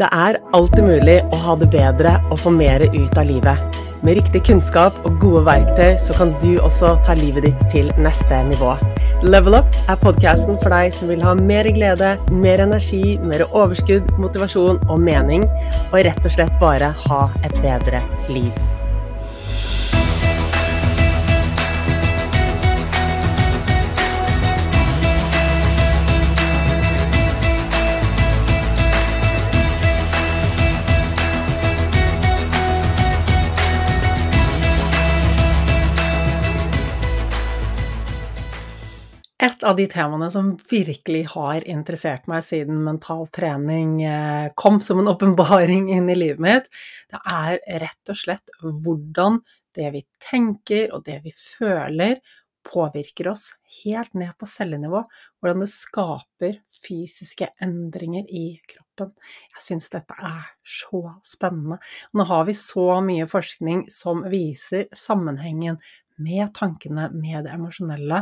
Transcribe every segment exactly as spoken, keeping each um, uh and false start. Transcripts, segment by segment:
Det er alltid mulig å ha det bedre og få mer ut av livet. Med riktig kunnskap og gode verktøy så kan du også ta livet ditt til neste nivå. Level Up er podcasten for deg som vil ha mer glede, mer energi, mer overskudd, motivasjon og mening, og rett og slett bare ha et bedre liv. Et av de temaene som virkelig har interessert meg siden mental trening kom som en åpenbaring inn i livet mitt, det er rett og slett hvordan det vi tenker og det vi føler påvirker oss helt ned på cellenivå, hvordan det skaper fysiske endringer i kroppen. Jeg synes dette er så spennende. Nå har vi så mye forskning som viser sammenhengen med tankene, med det emosjonelle,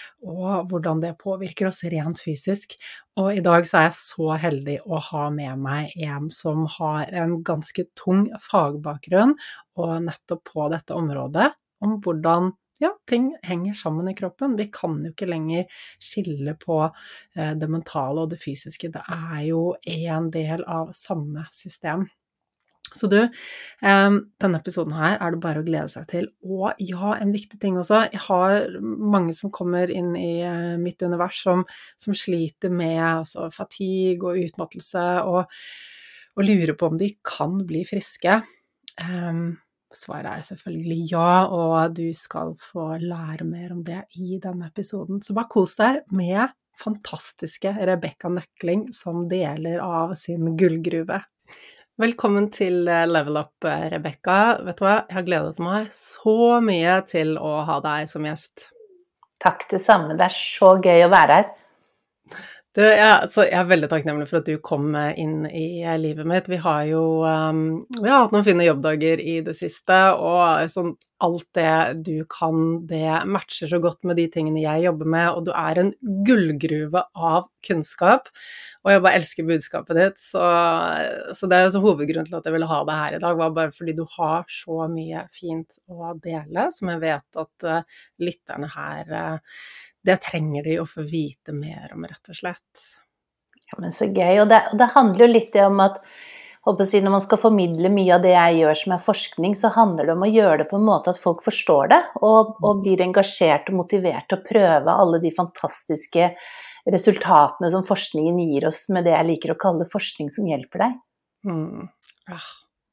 og hvordan det påvirker oss rent fysisk. Og i dag så er jeg så heldig å ha med meg en som har en ganske tung fagbakgrunn, og nettopp på dette området, om hvordan ja, ting henger sammen i kroppen. Vi kan jo ikke lenger skille på det mentale og det fysiske. Det er jo en del av samme system. Så du, denne episoden her er det bare å glede seg til. Og ja, en viktig ting også, jeg har mange som kommer inn i mitt univers som, som sliter med altså, fatigue og utmattelse, og, og lurer på om de kan bli friske. Um, svaret er selvfølgelig ja, og du skal få lære mer om det i denne episoden. Så bare kos deg med fantastiske Rebecca Nøkling som deler av sin gullgruve. Velkommen til Level Up, Rebecca. Vet du hva? Jeg har gledet meg så mye til å ha deg som gjest. Takk det samme. Det er så gøy å være her. Du, jeg, altså, jeg er veldig takknemlig for at du kom inn i livet mitt. Vi har jo um, vi har hatt noen fine jobbdager i det siste, og sånn, alt det du kan, det matcher så godt med de tingene jeg jobber med, og du er en gullgruve av kunnskap, og jeg bare elsker budskapet ditt, så, så det er jo så hovedgrunnen til at jeg ville ha deg her i dag, var bare fordi du har så mye fint å dele, som jeg vet at uh, lytterne her uh, det trenger de å få vite mer om, rett og slett. Ja, men så gøy, og det, og det handler jo litt om at, håper jeg, når man skal formidle mye av det jeg gjør som er forskning, så handler det om å gjøre det på en måte at folk forstår det, og, og blir engasjert og motivert til å prøve alle de fantastiske resultatene som forskningen gir oss med det jeg liker å kalle forskning som hjelper deg. Mm. Ja.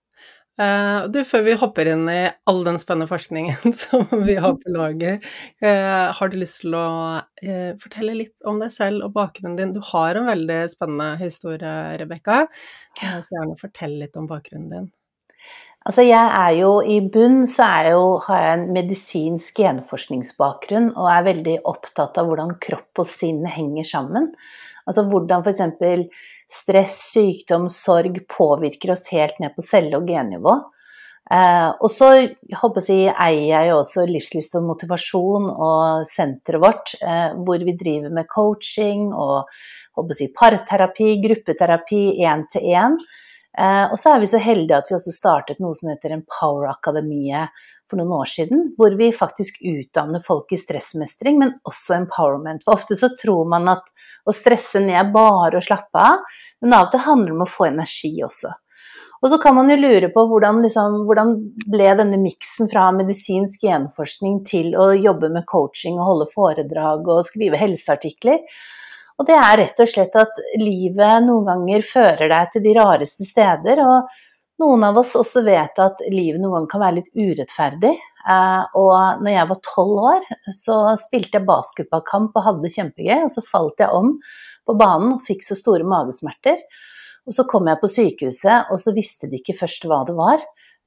Uh, du, før vi hopper inn i all den spennende forskningen som vi har på lager, uh, har du lyst til å uh, fortelle litt om deg selv og bakgrunnen din? Du har en veldig spennende historie, Rebecca, uh, så gjerne fortell litt om bakgrunnen din. Altså, jeg er jo i bunn, så er jo, har jeg en medisinsk genforskningsbakgrunn, og er veldig opptatt av hvordan kropp og sinn henger sammen. Altså hvordan for eksempel stress, sykdom, sorg påvirker oss helt ned på celle- og gennivå. Eh, og så håper jeg, eier jeg jo også livslyst og motivasjon og senteret vårt, eh, hvor vi driver med coaching og håper jeg, parterapi, gruppeterapi, en til en. Eh, og så er vi så heldige at vi også startet noe som heter Empower Akademiet for noen år siden, hvor vi faktisk utdanner folk i stressmestring, men også empowerment. For ofte så tror man at å stresse ned er bare å slappe av, men av og til handler det om å få energi også. Og så kan man jo lure på hvordan, liksom, hvordan ble denne miksen fra medisinsk genforskning til å jobbe med coaching og holde foredrag og skrive helseartikler. Og det er rett og slett at livet noen ganger fører deg til de rareste steder, og noen av oss også vet at livet noen ganger kan være litt urettferdig, og når jeg var tolv år, så spilte jeg basketballkamp og hadde det kjempegøy, og så falt jeg om på banen og fikk så store magesmerter, og så kom jeg på sykehuset, og så visste de ikke først hva det var,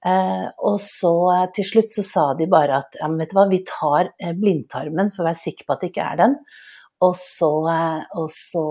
og så til slutt så sa de bare at, ja, men vet du hva, vi tar blindtarmen for å være sikker på at det ikke er den, og så, og så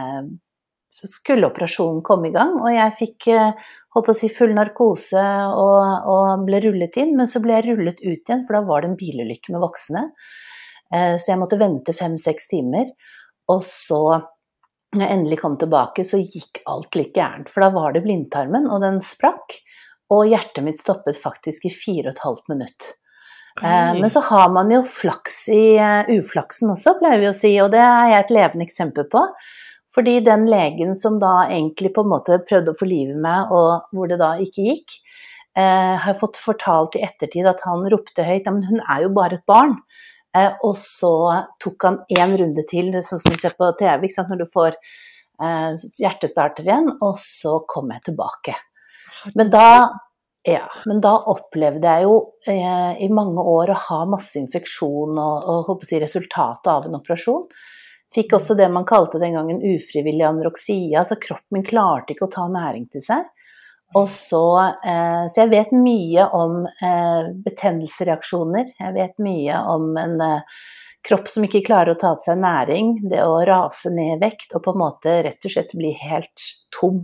så skulle operasjonen komme i gang, og jeg fikk, holdt på å si, full narkose og, og ble rullet inn, men så ble jeg rullet ut igjen, for da var det en bilulykke med voksne. Så jeg måtte vente fem-seks timer, og så Når jeg endelig kom tilbake, så gikk alt litt gærent, for da var det blindtarmen, og den sprakk, og hjertet mitt stoppet faktisk i fire og et halvt minutt. Eh, men så har man jo flaks i uh, uflaksen også, pleier vi å si, og det er jeg et levende eksempel på. Fordi den legen som da egentlig på en måte prøvde å forlive meg, og hvor det da ikke gikk, eh, har fått fortalt i ettertid at han ropte høyt, ja, men hun er jo bare et barn. Eh, og så tok han en runde til, sånn som vi ser på T V, ikke sant, når du får eh, hjertestarter igjen, og så kom jeg tilbake. Men da, ja, men da opplevde jeg jo eh, i mange år å ha masse infeksjon og, og håper å si, resultatet av en operasjon. Fikk også det man kalte den gangen ufrivillig anoreksia, altså kroppen min klarte ikke å ta næring til seg. Og så, eh, så jeg vet mye om eh, betennelsesreaksjoner, jeg vet mye om en eh, kropp som ikke klarer å ta til seg næring, det å rase ned i vekt og på en måte rett og slett bli helt tom.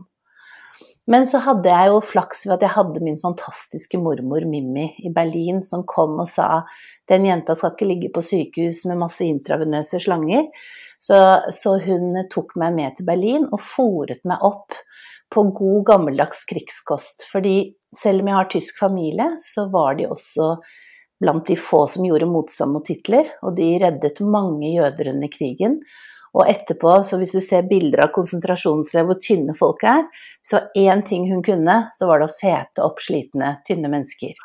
Men så hadde jeg jo flaks ved at jeg hadde min fantastiske mormor Mimmi i Berlin som kom og sa, den jenta skal ikke ligge på sykehus med masse intravenøse slanger, så, så hun tok meg med til Berlin og fôret meg opp på god gammeldags krigskost, fordi selv om jeg har tysk familie, så var de også blant de få som gjorde motstand mot Hitler, og de reddet mange jøder under krigen. Og etterpå, så hvis du ser bilder av konsentrasjonsleir hvor tynne folk er, så var en ting hun kunne, så var det å fete opp slitne, tynne mennesker.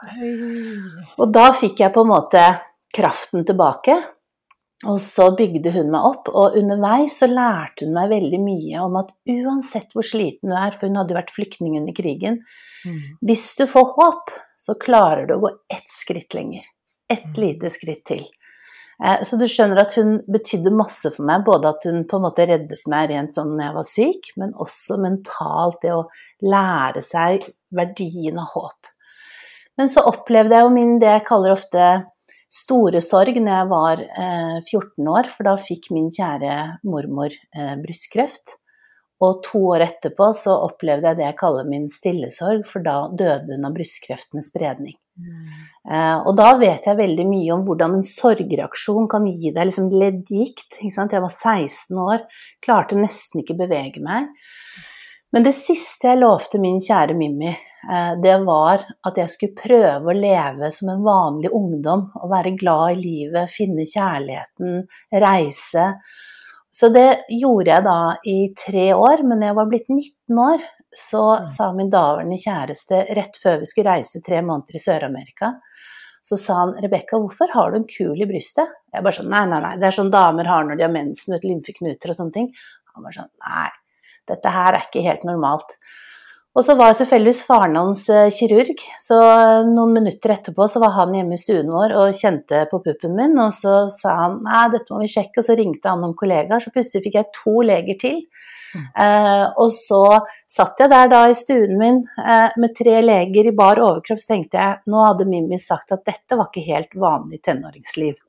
Og da fikk jeg på en måte kraften tilbake, og så bygde hun meg opp, og underveis så lærte hun meg veldig mye om at uansett hvor sliten du er, for hun hadde vært flyktning under krigen, mm. hvis du får håp, så klarer du å gå ett skritt lenger, ett mm. lite skritt til. Eh, så du skjønner at hun betydde masse for meg, både at hun på en måte reddet meg rent sånn når jeg var syk, men også mentalt det å lære seg verdien av håp. Men så opplevde jeg jo min, det jeg kaller ofte store sorg når jeg var eh, fjorten år, for da fikk min kjære mormor eh, brystkreft. Og to år etterpå så opplevde jeg det jeg kaller min stille sorg, for da døde hun av brystkreft med spredning. Mm. Eh, og da vet jeg veldig mye om hvordan en sorgreaksjon kan gi deg liksom leddgikt. Ikke sant? Jeg var seksten år, klarte nesten ikke bevege meg. Men det siste jeg lovte min kjære Mimmi, det var at jeg skulle prøve å leve som en vanlig ungdom, og være glad i livet, finne kjærligheten, reise. Så det gjorde jeg da i tre år, men når jeg var blitt nitten år, så sa min daværende kjæreste, rett før vi skulle reise tre måneder i Sør-Amerika, så sa han, Rebecca, hvorfor har du en kul i brystet? Jeg bare sånn, nei, nei, nei, det er sånn damer har når de har mensen, vet, lymfeknuter og sånne ting. Han bare sånn, nei, dette her er ikke helt normalt. Og så var tilfeldigvis faren hans kirurg, så noen minutter etterpå så var han hjemme i stuen vår og kjente på puppen min, og så sa han, nei, dette må vi sjekke, og så ringte han noen kollegaer, så plutselig fikk jeg to leger til. Mm. Eh, og så satt jeg der da i stuen min eh, med tre leger i bar overkropp, så tenkte jeg, nå hadde Mimmi sagt at dette var ikke helt vanlig tenåringsliv.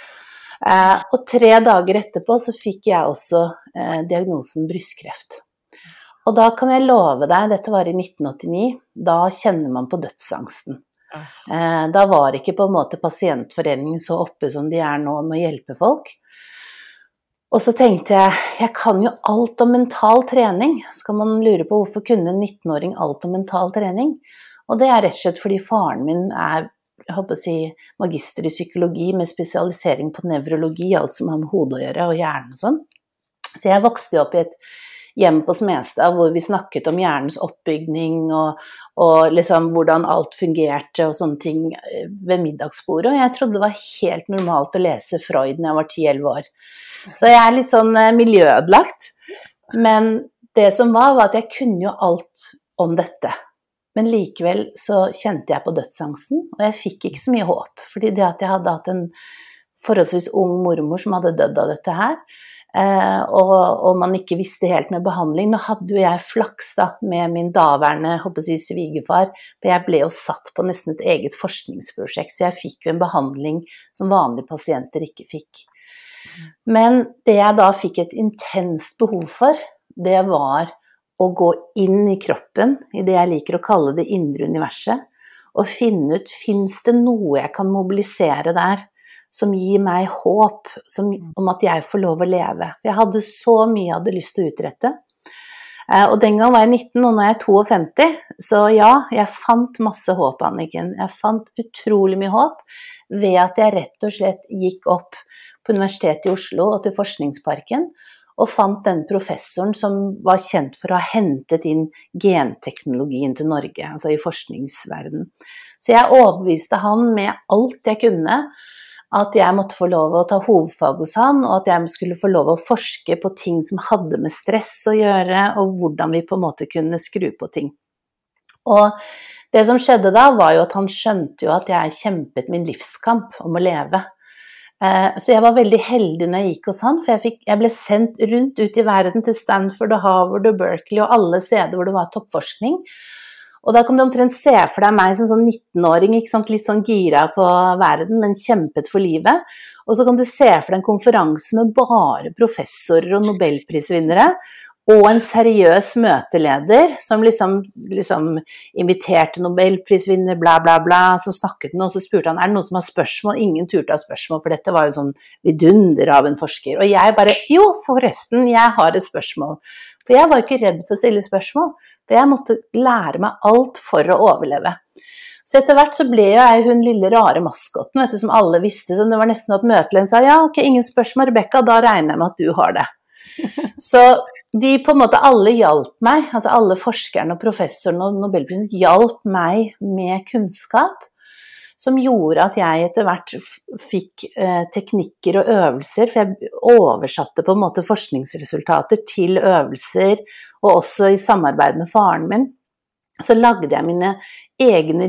Eh, og tre dager etterpå så fikk jeg også eh, diagnosen brystkreft. Og da kan jeg love deg, dette var i nitten åttini, da kjenner man på dødsangsten. Eh, da var ikke på en måte pasientforeningen så oppe som de er nå med å hjelpe folk. Og så tenkte jeg, jeg kan jo alt om mental trening. Så kan man lure på hvorfor kunne en nitten-åring alt om mental trening. Og det er rett og slett fordi faren min er, jeg håper å si, magister i psykologi med spesialisering på nevrologi, alt som har med hodet å gjøre og hjernen og sånn. Så jeg vokste jo opp i et hjem på Smestad, hvor vi snakket om hjernens oppbygning og, og liksom hvordan alt fungerte og sånne ting ved middagsbordet, og jeg trodde det var helt normalt å lese Freud når jeg var ti elleve år. Så jeg er litt sånn miljøødelagt, men det som var, var at jeg kunne jo alt om dette. Men likevel så kjente jeg på dødsangsten, og jeg fikk ikke så mye håp, fordi det at jeg hadde hatt en forholdsvis ung mormor som hadde dødd av dette her, Eh, og, og man ikke visste helt med behandling. Nå hadde jo jeg flaks da, med min daværende, håper jeg, svigerfar, for jeg ble jo satt på nesten et eget forskningsprosjekt, så jeg fikk jo en behandling som vanlige pasienter ikke fikk. Men det jeg da fikk et intenst behov for, det var å gå inn i kroppen, i det jeg liker å kalle det indre universet, og finne ut, finnes det noe jeg kan mobilisere der, som gir meg håp som, om at jeg får lov å leve. Jeg hadde så mye jeg hadde lyst til å utrette. Og den gang var jeg nitten, og nå er jeg femtito, så ja, jeg fant masse håp, Anniken. Jeg fant utrolig mye håp ved at jeg rett og slett gikk opp på Universitetet i Oslo og til Forskningsparken, og fant den professoren som var kjent for å ha hentet inn genteknologien til Norge, altså i forskningsverden. Så jeg overbeviste han med alt jeg kunne, at jeg måtte få lov å ta hovedfag hos han, og at jeg skulle få lov å forske på ting som hadde med stress å gjøre, og hvordan vi på en måte kunne skru på ting. Og det som skjedde da, var jo at han skjønte jo at jeg kjempet min livskamp om å leve. Så jeg var veldig heldig når jeg gikk hos han, for jeg, fikk, jeg ble sendt rundt ut i verden til Stanford og Harvard og Berkeley og alle steder hvor det var toppforskning. Og da kan du omtrent se for deg meg som sånn nittenåring, ikke sant? Litt sånn gira på verden, men kjempet for livet. Og så kan du se for deg en konferanse med bare professorer og nobelprisvinnere, og en seriøs møteleder som liksom, liksom inviterte nobelprisvinner, bla bla bla, så snakket han, og så spurte han, er det noen som har spørsmål? Ingen turte ha spørsmål, for dette var jo sånn vidunder av en forsker. Og jeg bare, jo forresten, jeg har et spørsmål. For jeg var ikke redd for å stille spørsmål, for jeg måtte lære meg alt for å overleve. Så etter hvert så ble jeg hun lille rare maskotten, vet du, som alle visste, så det var nesten at møteleden sa, ja, ok, ingen spørsmål, Rebecca, da regner jeg med at du har det. Så de på en måte alle hjalp meg, altså alle forskerne og professorene og Nobelprisen hjalp meg med kunnskap, som gjorde at jeg etter hvert fikk eh, teknikker og øvelser, for jeg oversatte på en måte forskningsresultater til øvelser, og også i samarbeid med faren min, så lagde jeg mine egne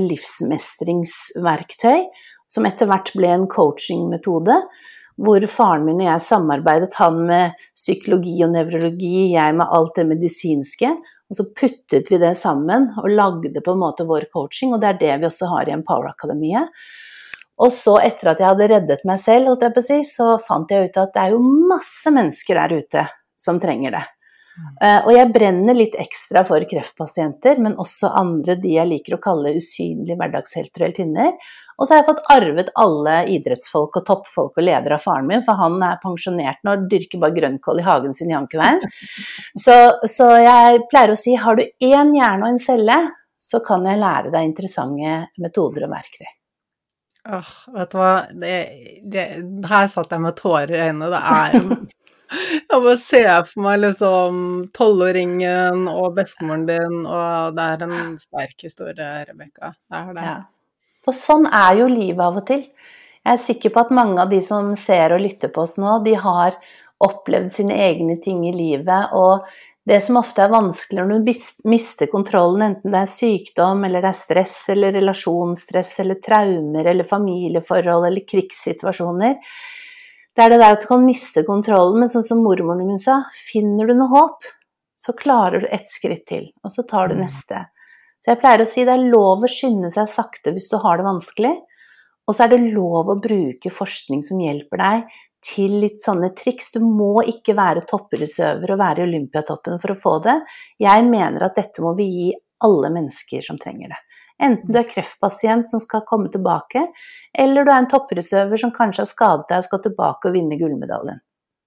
livsmestringsverktøy, som etter hvert ble en coachingmetode, hvor faren min og jeg samarbeidet, han med psykologi og nevrologi, jeg med alt det medisinske, og så puttet vi det sammen og lagde på en måte vår coaching, og det er det vi også har i Empower Akademiet. Og så etter at jeg hadde reddet meg selv, holdt jeg på å si, så fant jeg ut at det er jo masse mennesker der ute som trenger det. Og jeg brenner litt ekstra for kreftpasienter, men også andre de jeg liker å kalle usynlige hverdagshelter og heltinner. Og så har jeg fått arvet alle idrettsfolk og toppfolk og ledere av faren min, for han er pensjonert nå og dyrker bare grønnkål i hagen sin i Jankeveien. Så, så jeg pleier å si, har du en hjerne og en celle, så kan jeg lære deg interessante metoder og verktøy. Åh, vet du hva, det, det, her satt jeg med tårer i øynene, det er... Jeg bare ser for meg liksom tolvåringen og bestemoren din, og det er en sterk historie, Rebecca. Det er det. Ja. Og sånn er jo livet av og til. Jeg er sikker på at mange av de som ser og lytter på oss nå, de har opplevd sine egne ting i livet, og det som ofte er vanskelig når du mister kontrollen, enten det er sykdom, eller det er stress, eller relasjonsstress, eller traumer, eller familieforhold, eller krigssituasjoner, det er det der at du kan miste kontrollen, men sånn som mormoren min sa, finner du noe håp, så klarer du ett skritt til, og så tar du neste. Så jeg pleier å si, det er lov å skynde seg sakte hvis du har det vanskelig, og så er det lov å bruke forskning som hjelper deg til litt sånne triks. Du må ikke være toppidrettsutøver og være i Olympiatoppen for å få det. Jeg mener at dette må vi gi alle mennesker som trenger det. Enten du er kreftpasient som skal komme tilbake, eller du er en toppidrettsutøver som kanskje har skadet deg og skal tilbake og vinne gullmedaljen.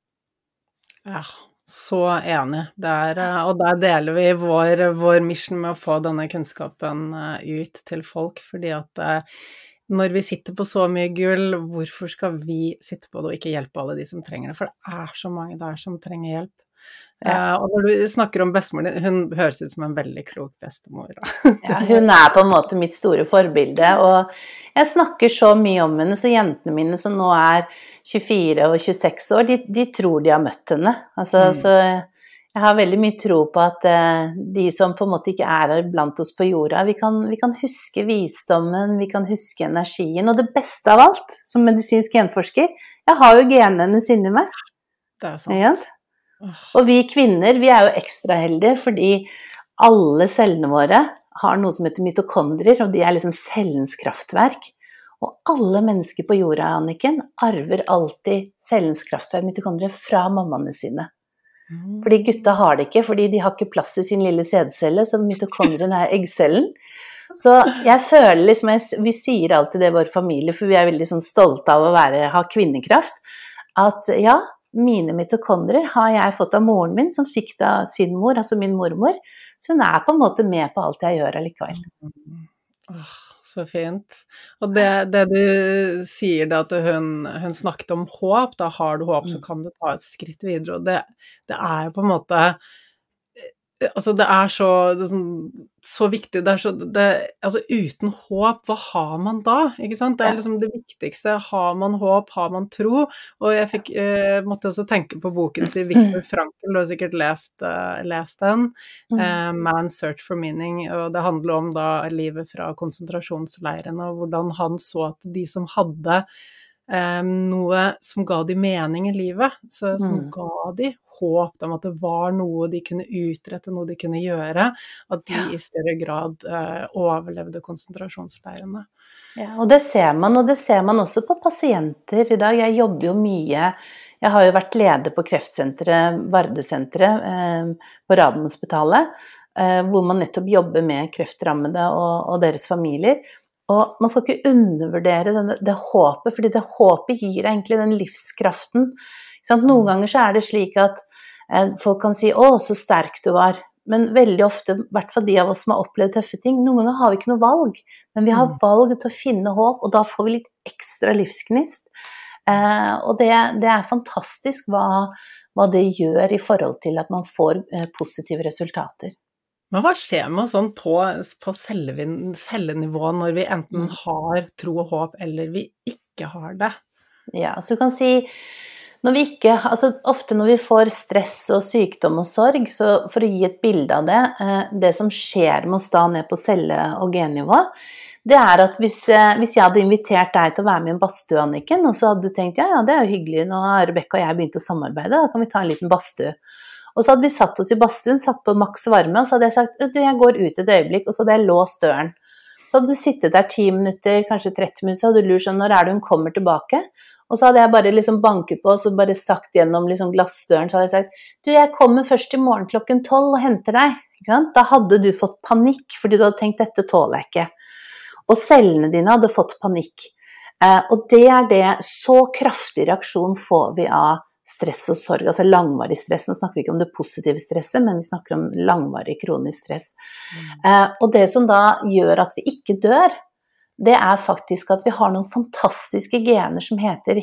Ja, så enig. Der, og der deler vi vår, vår mission med å få denne kunnskapen ut til folk, fordi at når vi sitter på så mye gull, hvorfor skal vi sitte på det og ikke hjelpe alle de som trenger det? For det er så mange der som trenger hjelp. Ja. Uh, og når du snakker om bestemor, hun høres ut som en veldig klok bestemor. Ja, hun er på en måte mitt store forbilde, og jeg snakker så mye om henne, så jentene mine som nå er tjuefire og tjueseks år, de, de tror de har møtt henne. Altså, mm. Så jeg har veldig mye tro på at uh, de som på en måte ikke er her blant oss på jorda, vi kan, vi kan huske visdommen, vi kan huske energien, og det beste av alt, som medisinsk genforsker, jeg har jo genene hennes inni meg. Det er sant. Ja. Og vi kvinner, vi er jo ekstra heldige, fordi alle cellene våre har noe som heter mitokondrier, og de er liksom cellens kraftverk. Og alle mennesker på jorda, Anniken, arver alltid cellens kraftverk, mitokondrier, fra mammaene sine. Mm. Fordi gutta har det ikke, fordi de har ikke plass i sin lille sædcelle, så mitokondrien er eggcellen. Så jeg føler liksom, vi sier alltid det i vår familie, for vi er veldig sånn stolte av å være, ha kvinnekraft, at ja, mine mitokondrier har jeg fått av moren min, som fikk det av sin mor, altså min mormor, så hun er på en måte med på alt jeg gjør allikevel. Åh, så fint. Og det, det du sier da, at hun, hun snakket om håp, da har du håp, så kan du ta et skritt videre, og det, det er jo på en måte, altså det er så, det er sånn, så viktig, det er så, det, altså uten håp, hva har man da, ikke sant? Det er liksom det viktigste, har man håp, har man tro, og jeg fikk, eh, måtte også tenke på boken til Viktor Frankl, du har sikkert lest, uh, lest den, uh, Man's Search for Meaning, og det handler om da livet fra konsentrasjonsleiren, og hvordan han så at de som hadde um, noe som ga de mening i livet, så, som mm. ga de håp om at det var noe de kunne utrette, noe de kunne gjøre, at de ja. I større grad uh, overlevde konsentrasjonsleirene. Ja, og det ser man, og det ser man også på pasienter i dag. Jeg jobber jo mye, jeg har jo vært leder på kreftsenteret, Vardesenteret, eh, på Radiumhospitalet, eh, hvor man nettopp jobber med kreftrammede og, og deres familier. Og man skal ikke undervurdere denne, det håpet, fordi det håpet gir deg egentlig den livskraften. Noen ganger så er det slik at eh, folk kan si, å, så sterk du var. Men veldig ofte, i hvert fall de av oss som har opplevd tøffe ting, noen ganger har vi ikke noe valg, men vi har valg til å finne håp, og da får vi litt ekstra livsgnist. Eh, og det, det er fantastisk hva, hva det gjør i forhold til at man får eh, positive resultater. Men hva skjer med sånn på, på cellenivå når vi enten har tro og håp, eller vi ikke har det? Ja, så du kan si, når vi ikke, altså ofte når vi får stress og sykdom og sorg, så for å gi et bilde av det, det som skjer med oss da ned på celle- og gennivå, det er at hvis, hvis jeg hadde invitert deg til å være med i en badstue, Anniken, og så hadde du tenkt, ja, ja, det er jo hyggelig, nå har Rebecca og jeg begynt å samarbeide, da kan vi ta en liten badstue. Og så hadde vi satt oss i badstuen, satt på maks varme, og så hadde jeg sagt, du, jeg går ut et øyeblikk, og så hadde jeg låst døren. Så hadde du sittet der ti minutter, kanskje tretti minutter, så hadde du lurt sånn, når er det hun kommer tilbake? Og så hadde jeg bare liksom banket på, og så bare sagt gjennom liksom glassdøren, så hadde jeg sagt, du, jeg kommer først i morgen klokken tolv og henter deg. Ikke sant? Da hadde du fått panikk, fordi du hadde tenkt, dette tåler jeg ikke. Og cellene dine hadde fått panikk. Eh, og det er det, så kraftig reaksjon får vi av stress og sorg, altså langvarig stress. Nå snakker vi ikke om det positive stresset, men vi snakker om langvarig kronisk stress. Mm. Eh, og det som da gjør at vi ikke dør, det er faktisk at vi har noen fantastiske gener som heter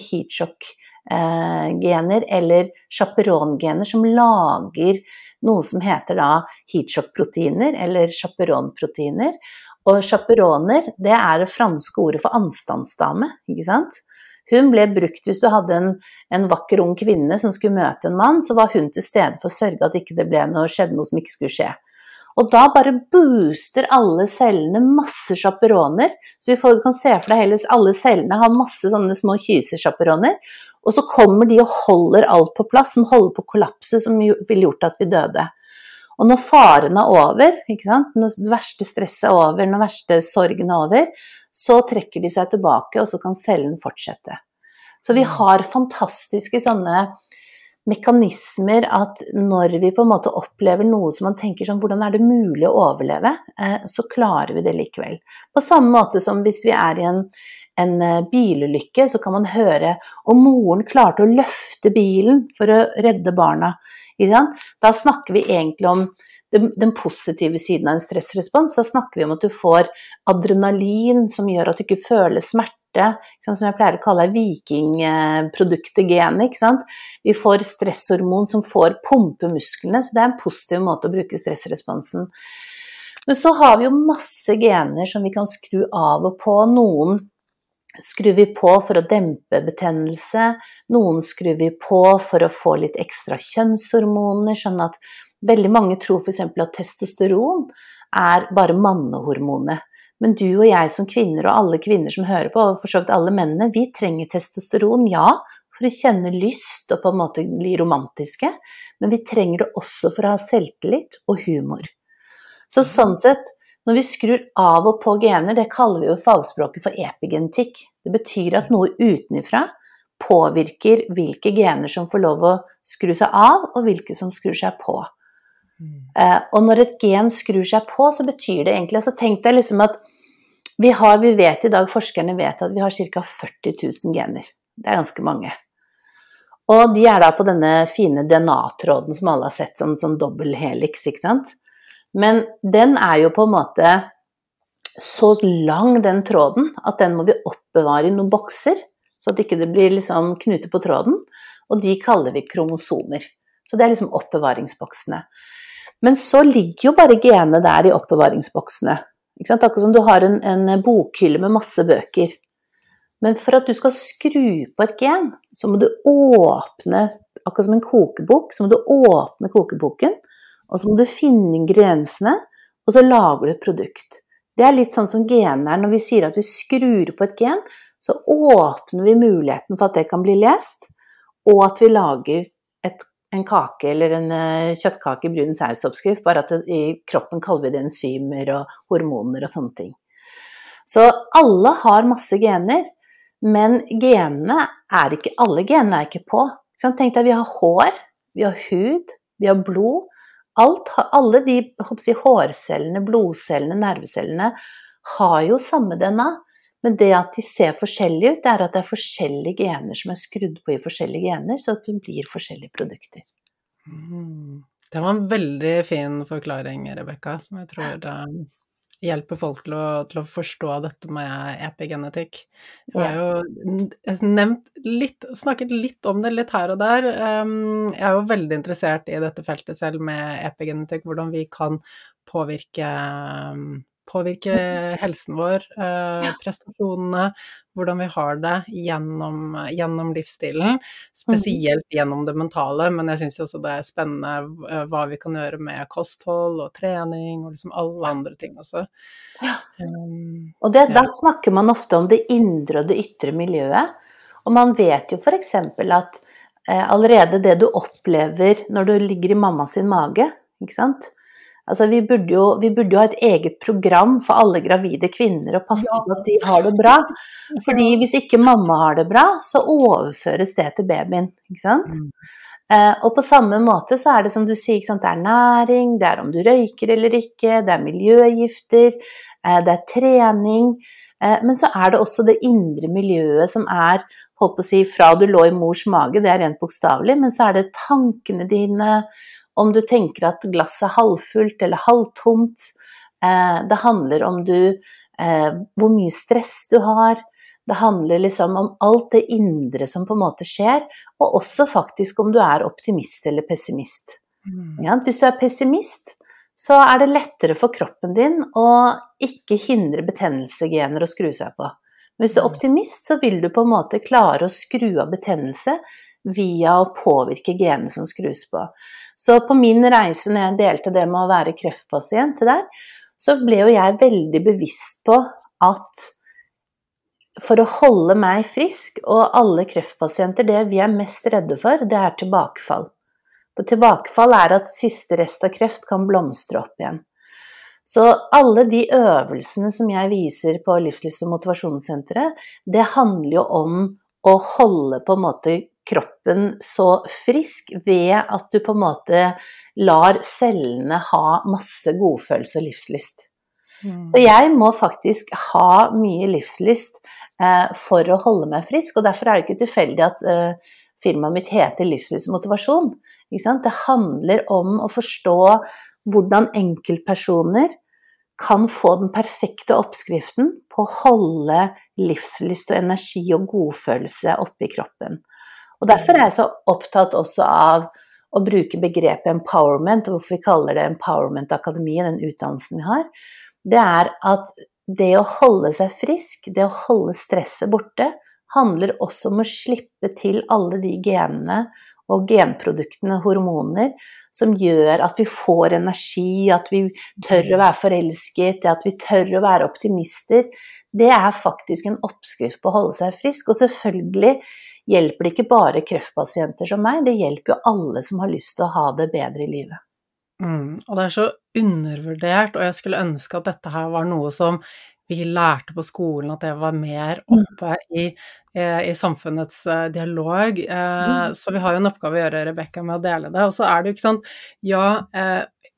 heatshock-gener, eh, eller chaperongener, som lager noe som heter da heatshock-proteiner, eller chaperonproteiner. Og chaperoner, det er det franske ordet for anstandsdame, ikke sant? Hun ble brukt hvis du hadde en, en vakker ung kvinne som skulle møte en mann, så var hun til stede for å sørge at ikke det ble noe, skjedde noe som ikke skulle skje. Og da bare booster alle cellene masse chaperoner, så vi får, du kan se for deg hele, alle cellene har masse sånne små kysechaperoner, og så kommer de og holder alt på plass, som holder på å kollapse, som ville gjort at vi døde. Og når faren er over, ikke sant? Når det verste stresset er over, når det verste sorgen er over, så trekker de seg tilbake, og så kan cellen fortsette. Så vi har fantastiske sånne mekanismer at når vi på en måte opplever noe som man tenker sånn, hvordan er det mulig å overleve, så klarer vi det likevel. På samme måte som hvis vi er i en, en bilulykke, så kan man høre om moren klarte å løfte bilen for å redde barna. Da snakker vi egentlig om den, den positive siden av en stressrespons. Da snakker vi om at du får adrenalin som gjør at du ikke føler smerte, som jeg pleier å kalle vikingproduktet-genet, ikke sant? Vi får stresshormon som får pumpemusklene, så det er en positiv måte å bruke stressresponsen. Men så har vi jo masse gener som vi kan skru av og på. Noen skrur vi på for å dempe betennelse, noen skrur vi på for å få litt ekstra kjønnshormoner, sånn at veldig mange tror for eksempel at testosteron er bare mannehormonet. Men du og jeg som kvinner, og alle kvinner som hører på, og for så vidt alle mennene, vi trenger testosteron, ja, for å kjenne lyst og på en måte bli romantiske, men vi trenger det også for å ha selvtillit og humor. Så sånn sett, når vi skrur av og på gener, det kaller vi jo fagspråket for epigenetikk. Det betyr at noe utenifra påvirker hvilke gener som får lov å skru seg av, og hvilke som skrur seg på. Eh, og når et gen skrur seg på, så betyr det egentlig, så tenk deg liksom at vi har, vi vet i dag, forskerne vet at vi har ca. førti tusen gener. Det er ganske mange. Og de er da på denne fine D N A-tråden som alle har sett, som, som dobbel helix, ikke sant? Men den er jo på en måte så lang, den tråden, at den må vi oppbevare i noen bokser, så at ikke det blir liksom knute på tråden, og de kaller vi kromosomer. Så det er liksom oppbevaringsboksene. Men så ligger jo bare genene der i oppbevaringsboksene. Ikke sant? Akkurat som du har en, en bokhylle med masse bøker. Men for at du skal skru på et gen, så må du åpne, akkurat som en kokebok, så må du åpne kokeboken, og så må du finne ingrediensene, og så lager du et produkt. Det er litt sånn som genene er. Når vi sier at vi skrur på et gen, så åpner vi muligheten for at det kan bli lest, og at vi lager et en kake eller en kjøttkake i brun sausoppskrift, bare at det, i kroppen kaller vi det enzymer og hormoner og sånne ting. Så alle har masse gener, men genene er ikke, alle genene er ikke på. Tenk deg, vi har hår, vi har hud, vi har blod. Alt, alle de jeg, hårcellene, blodcellene, nervecellene har jo samme D N A, men det at de ser forskjellige ut, det er at det er forskjellige gener som er skrudd på i forskjellige gener, så at det blir forskjellige produkter. Mm. Det var en veldig fin forklaring, Rebecca, som jeg tror det hjelper folk til å, til å forstå dette med epigenetikk. Jeg har jo nevnt litt, snakket litt om det litt her og der. Jeg er jo veldig interessert i dette feltet selv med epigenetikk, hvordan vi kan påvirke påvirke helsen vår, eh, prestasjonene, hvordan vi har det gjennom, gjennom livsstilen, spesielt gjennom det mentale, men jeg synes også det er spennende hva vi kan gjøre med kosthold og trening og liksom alle andre ting også. Ja. Um, og det, ja. Da snakker man ofte om det indre og det ytre miljøet, og man vet jo for eksempel at eh, allerede det du opplever når du ligger i mamma sin mage, ikke sant? Altså, vi burde, jo, vi burde jo ha et eget program for alle gravide kvinner og passe på at de har det bra. Fordi hvis ikke mamma har det bra, så overføres det til babyen, ikke sant? Mm. Eh, og på samme måte så er det som du sier, ikke sant? Det er næring, det er om du røyker eller ikke, det er miljøgifter, eh, det er trening, eh, men så er det også det indre miljøet som er, holdt på å si, fra du lå i mors mage, det er rent bokstavelig, men så er det tankene dine, om du tenker at glasset er halvfullt eller halvtomt, eh, det handler om du, eh, hvor mye stress du har, det handler liksom om alt det indre som på en måte skjer, og også faktisk om du er optimist eller pessimist. Mm. Ja, hvis du er pessimist, så er det lettere for kroppen din å ikke hindre betennelsegener å skru seg på. Men hvis du er optimist, så vil du på en måte klare å skru av betennelse via å påvirke genene som skrus på. Så på min reise når jeg delte det med å være kreftpasient der, så ble jo jeg veldig bevisst på at for å holde meg frisk, og alle kreftpasienter, det vi er mest redde for, det er tilbakefall. For tilbakefall er at siste rest av kreft kan blomstre opp igjen. Så alle de øvelsene som jeg viser på Livslyst og Motivasjonssenteret, det handler jo om å holde på en måte kroppen så frisk ved at du på en måte lar cellene ha masse godfølelse og livslyst. Mm. Så jeg må faktisk ha mye livslyst eh, for å holde meg frisk, og derfor er det ikke tilfeldig at eh, firmaet mitt heter Livslyst og Motivasjon. Ikke sant? Det handler om å forstå hvordan enkeltpersoner kan få den perfekte oppskriften på å holde livslyst og energi og godfølelse oppe i kroppen. Og derfor er jeg så opptatt også av å bruke begrepet empowerment, og hvorfor vi kaller det Empowerment Akademi, den utdannelsen vi har, det er at det å holde seg frisk, det å holde stresset borte, handler også om å slippe til alle de genene og genproduktene, hormoner, som gjør at vi får energi, at vi tør å være forelsket, at vi tør å være optimister. Det er faktisk en oppskrift på å holde seg frisk, og selvfølgelig hjelper det ikke bare kreftpasienter som meg, det hjelper jo alle som har lyst til å ha det bedre i livet. Mm, og det er så undervurdert, og jeg skulle ønske at dette her var noe som vi lærte på skolen, at det var mer oppe i, i samfunnets dialog. Mm. Så vi har jo en oppgave å gjøre, Rebecca, med å dele det. Og så er det jo ikke sant, ja,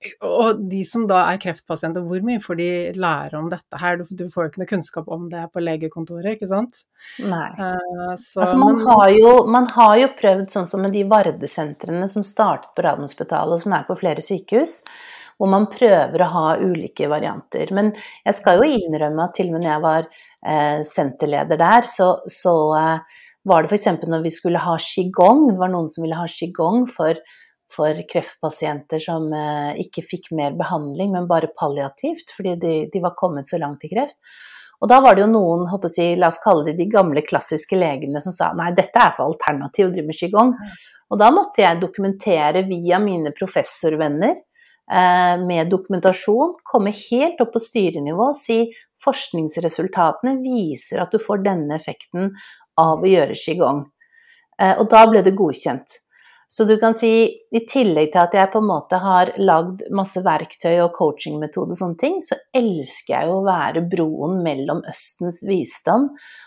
Og de som da er kreftpasienter, hvor mye får de lære om dette her? Du, du får jo ikke noe kunnskap om det på legekontoret, ikke sant? Nei. Uh, så, Altså man, men, har jo, man har jo prøvd sånn som med de Vardesentrene som startet på Radiumhospitalet, og som er på flere sykehus, hvor man prøver å ha ulike varianter. Men jeg skal jo innrømme at til og med når jeg var eh, senterleder der, så, så eh, var det for eksempel når vi skulle ha Qigong, det var noen som ville ha Qigong for, for kreftpasienter som eh, ikke fikk mer behandling, men bare palliativt, fordi de, de var kommet så langt i kreft. Og da var det jo noen, håper jeg, la oss kalle det de gamle klassiske legene som sa, nei, dette er for alternativ å drive med Qigong. Og da måtte jeg dokumentere via mine professorvenner, eh, med dokumentasjon, komme helt opp på styrenivå og si, forskningsresultatene viser at du får denne effekten av å gjøre Qigong. Eh, og da ble det godkjent. Så du kan si, i tillegg til at jeg på en måte har lagd masse verktøy og coachingmetode og sånne ting, så elsker jeg jo å være broen mellom Østens visdom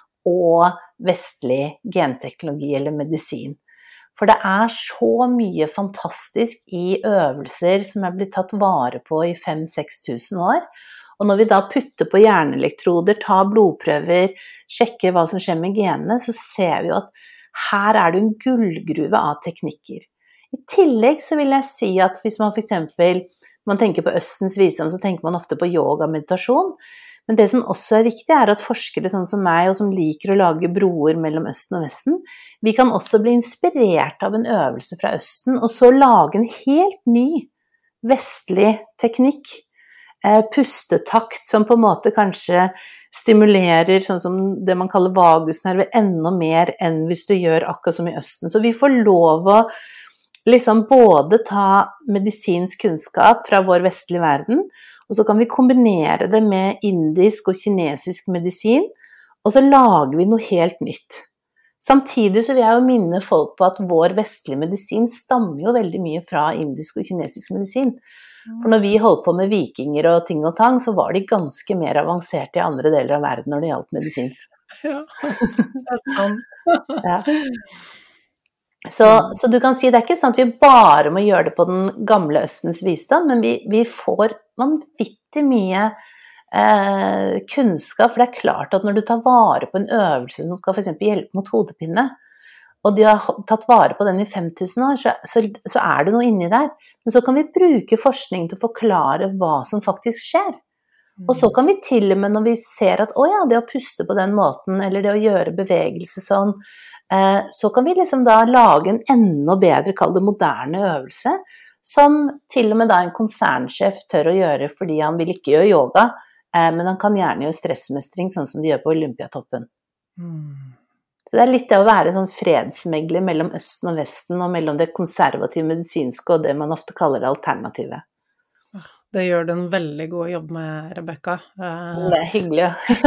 og vestlig genteknologi eller medisin. For det er så mye fantastisk i øvelser som er blitt tatt vare på i fem til seks tusen år. Og når vi da putter på hjerneelektroder, tar blodprøver, sjekker hva som skjer med genene, så ser vi jo at her er det en gullgruve av teknikker. I tillegg så vil jeg si at hvis man for eksempel, man tenker på Østens visdom, så tenker man ofte på yoga og meditasjon. Men det som også er viktig er at forskere sånn som meg, og som liker å lage broer mellom Østen og Vesten, vi kan også bli inspirert av en øvelse fra Østen, og så lage en helt ny vestlig teknikk, eh, pustetakt, som på en måte kanskje stimulerer sånn som det man kaller vagusnerve enda mer enn hvis du gjør akkurat som i Østen. Så vi får lov å liksom både ta medisinsk kunnskap fra vår vestlige verden, og så kan vi kombinere det med indisk og kinesisk medisin, og så lager vi noe helt nytt. Samtidig så vil jeg jo minne folk på at vår vestlige medisin stammer jo veldig mye fra indisk og kinesisk medisin. For når vi holdt på med vikinger og ting og tang, så var de ganske mer avanserte i andre deler av verden når det gjaldt medisin. Ja, det er sant. Ja. Så, så du kan si, det er ikke sånn at vi bare må gjøre det på den gamle Østens visdom, men vi, vi får vanvittig mye eh, kunnskap, for det er klart at når du tar vare på en øvelse som skal for eksempel hjelpe mot hodepine, og de har tatt vare på den i fem tusen år, så, så, så er det noe inni der. Men så kan vi bruke forskning til å forklare hva som faktisk skjer. Og så kan vi til og med når vi ser at, å ja, det å puste på den måten, eller det å gjøre bevegelse sånn, eh, så kan vi liksom da lage en enda bedre, kall det moderne øvelse, som til og med da en konsernsjef tør å gjøre, fordi han vil ikke gjøre yoga, eh, men han kan gjerne gjøre stressmestring, sånn som de gjør på Olympiatoppen. Mm. Så det er litt det å være sånn fredsmegler mellom Østen og Vesten, og mellom det konservative medisinske og det man ofte kaller det alternativet. Det gjør du en veldig god jobb med, Rebecca. Det er hyggelig,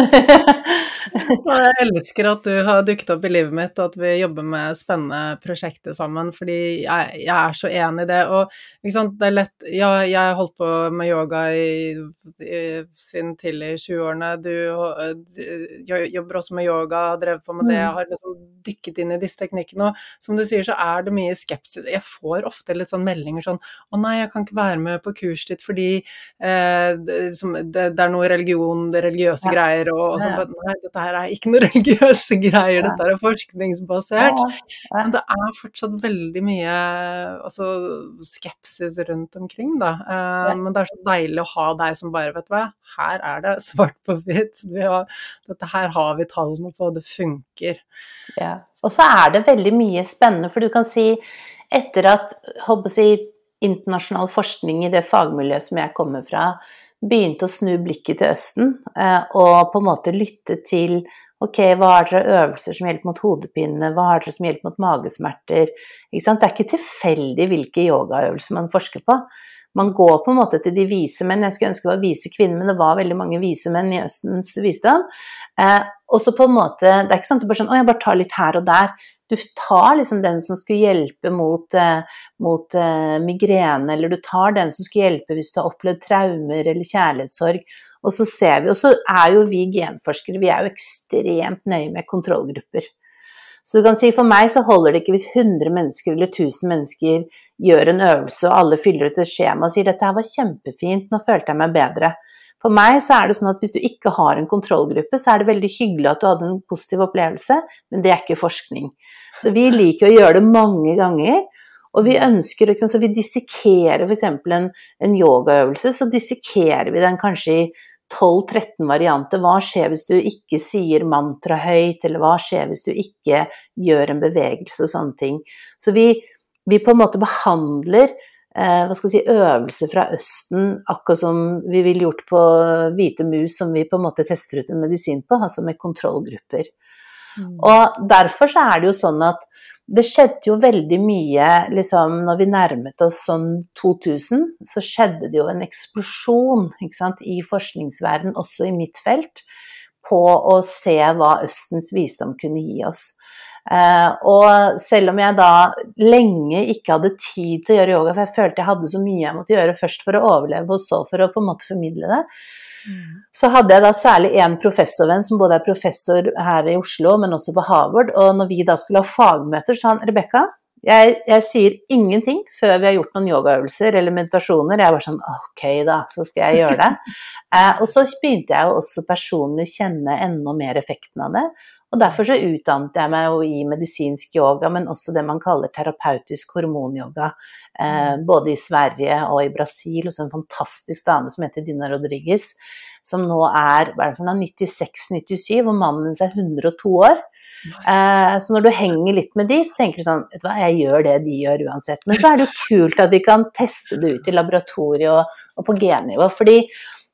Og jeg elsker at du har dukket opp i livet mitt, og at vi jobber med spennende prosjekter sammen, fordi jeg, jeg er så enig i det. Og ikke sant, det er lett, ja, jeg har holdt på med yoga i, i, siden tidlig i tjueårene. Du, du jobber også med yoga, har drevet på med det, jeg har liksom dykket inn i disse teknikkene, og som du sier så er det mye skepsis. Jeg får ofte litt sånn meldinger sånn, å nei, jeg kan ikke være med på kurs ditt, fordi eh, det, det, det er noe religion, det religiøse ja. greier, og, og sånn, ja. nei, dette her er ikke noe religiøse greier, ja. dette er forskningsbasert, ja. Ja. Men det er fortsatt veldig mye altså, skepsis rundt omkring da, eh, ja. men det er så deilig å ha deg som bare, vet du hva, her er det svart på hvitt, dette her har vi tallene på, det funker. Ja, og så er det veldig mye spennende, for du kan si, etter at, håper jeg, internasjonal forskning i det fagmiljøet som jeg kommer fra, begynte å snu blikket til Østen, og på en måte lytte til, ok, hva er det øvelser som hjelper mot hodepine, hva er det som hjelper mot magesmerter, ikke sant? Det er ikke tilfeldig hvilke yogaøvelser man forsker på. Man går på en måte til de vise menn, jeg skulle ønske det var vise kvinner, men det var veldig mange vise menn i Østens visdom, og så på en måte, det er ikke sånn at du bare sånn, å, jeg bare tar litt her og der, du tar liksom den som skulle hjelpe mot, eh, mot eh, migrene, eller du tar den som skulle hjelpe hvis du har opplevd traumer eller kjærlighetssorg, og så ser vi, og så er jo vi genforskere, vi er jo ekstremt nøye med kontrollgrupper. Så du kan si, for meg så holder det ikke hvis hundre mennesker eller tusen mennesker gjør en øvelse, og alle fyller ut et skjema og sier, dette her var kjempefint, nå følte jeg meg bedre. For meg så er det sånn at hvis du ikke har en kontrollgruppe, så er det veldig hyggelig at du hadde en positiv opplevelse, men det er ikke forskning. Så vi liker å gjøre det mange ganger, og vi ønsker, liksom, så vi dissekerer for eksempel en, en yogaøvelse, så dissekerer vi den kanskje i tolv tretten varianter. Hva skjer hvis du ikke sier mantra høyt, eller hva skjer hvis du ikke gjør en bevegelse og sånne ting. Så vi, vi på en måte behandler Eh, hva skal jeg si, øvelser fra Østen, akkurat som vi ville gjort på hvite mus, som vi på en måte tester ut en medisin på, altså med kontrollgrupper. Mm. Og derfor så er det jo sånn at det skjedde jo veldig mye, liksom, når vi nærmet oss sånn to tusen, så skjedde det jo en eksplosjon, ikke sant, i forskningsverden, også i mitt felt, på å se hva Østens visdom kunne gi oss. Uh, og selv om jeg da lenge ikke hadde tid til å gjøre yoga, for jeg følte jeg hadde så mye jeg måtte gjøre først for å overleve og så for å på en måte formidle det, mm. så hadde jeg da særlig en professorvenn som både er professor her i Oslo, men også på Harvard, og når vi da skulle ha fagmøter, så han, Rebecca, jeg, jeg sier ingenting før vi har gjort noen yogaøvelser eller meditasjoner. Jeg var sånn, ok da, så skal jeg gjøre det. uh, og så begynte jeg jo også personlig kjenne enda mer effekten av det. Og derfor så utdannet jeg meg jo i medisinsk yoga, men også det man kaller terapeutisk hormonyoga, eh, både i Sverige og i Brasil, hos en fantastisk dame som heter Dina Rodriguez, som nå er, hva er det for noe, nittiseks nittisju, og mannen hennes er hundre og to år. Eh, så når du henger litt med de, så tenker du sånn, vet du hva, jeg gjør det de gjør uansett. Men så er det jo kult at vi kan teste det ut i laboratoriet og, og på gennivå, fordi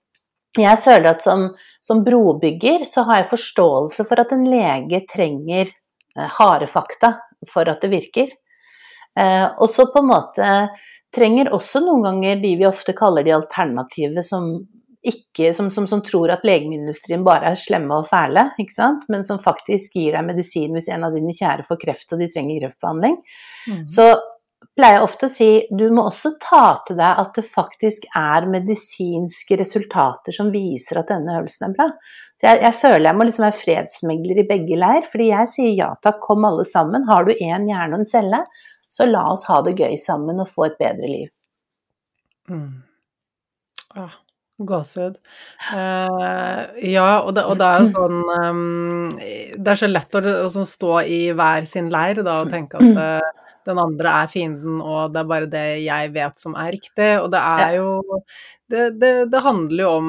jeg føler at som, som brobygger så har jeg forståelse for at en lege trenger eh, harde fakta for at det virker. Eh, og så på en måte trenger også noen ganger de vi ofte kaller de alternative som, ikke, som, som, som tror at legemiddelindustrien bare er slemme og fæle, ikke sant? Men som faktisk gir deg medisin hvis en av dine kjære får kreft og de trenger kreftbehandling. Mm. Så pleier jeg ofte å si, du må også ta til deg at det faktisk er medisinske resultater som viser at denne øvelsen er bra. Så jeg, jeg føler jeg må liksom være fredsmegler i begge leir, fordi jeg sier ja takk, kom alle sammen. Har du en hjerne og en celle, så la oss ha det gøy sammen og få et bedre liv. Mm. Ah, gåsehud. Uh, ja, og det, og det er jo sånn, um, det er så lett å, å stå i hver sin leir da, og tenke at uh, den andre er fienden, og det er bare det jeg vet som er riktig, og det er jo, det, det, det handler jo om,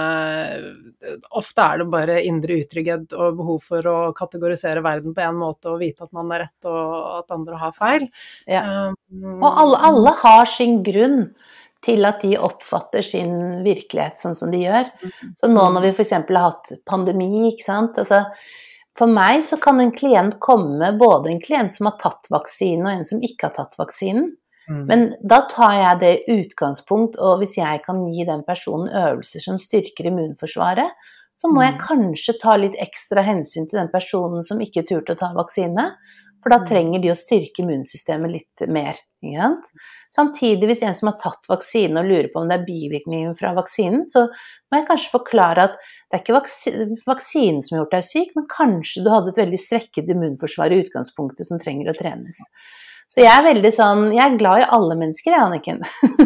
uh, ofte er det bare indre utrygghet og behov for å kategorisere verden på en måte, og vite at man er rett, og at andre har feil. Ja. Um, og alle, alle har sin grunn til at de oppfatter sin virkelighet sånn som de gjør. Så nå når vi for eksempel har hatt pandemi, ikke sant, altså, for meg så kan en klient komme, både en klient som har tatt vaksinen og en som ikke har tatt vaksinen, mm. men da tar jeg det utgangspunkt, og hvis jeg kan gi den personen øvelser som styrker immunforsvaret, så må mm. jeg kanskje ta litt ekstra hensyn til den personen som ikke turte å ta vaksine, for da trenger de å styrke immunsystemet litt mer. Ikke? Samtidig, hvis en som har tatt vaksinen og lurer på om det er bivirkningen fra vaksinen, så må jeg kanskje forklare at det er ikke vaks- vaksinen som har gjort deg syk, men kanskje du hadde et veldig svekket immunforsvar i utgangspunktet som trenger å trenes. Så jeg er veldig sånn, jeg er glad i alle mennesker, jeg, Anniken.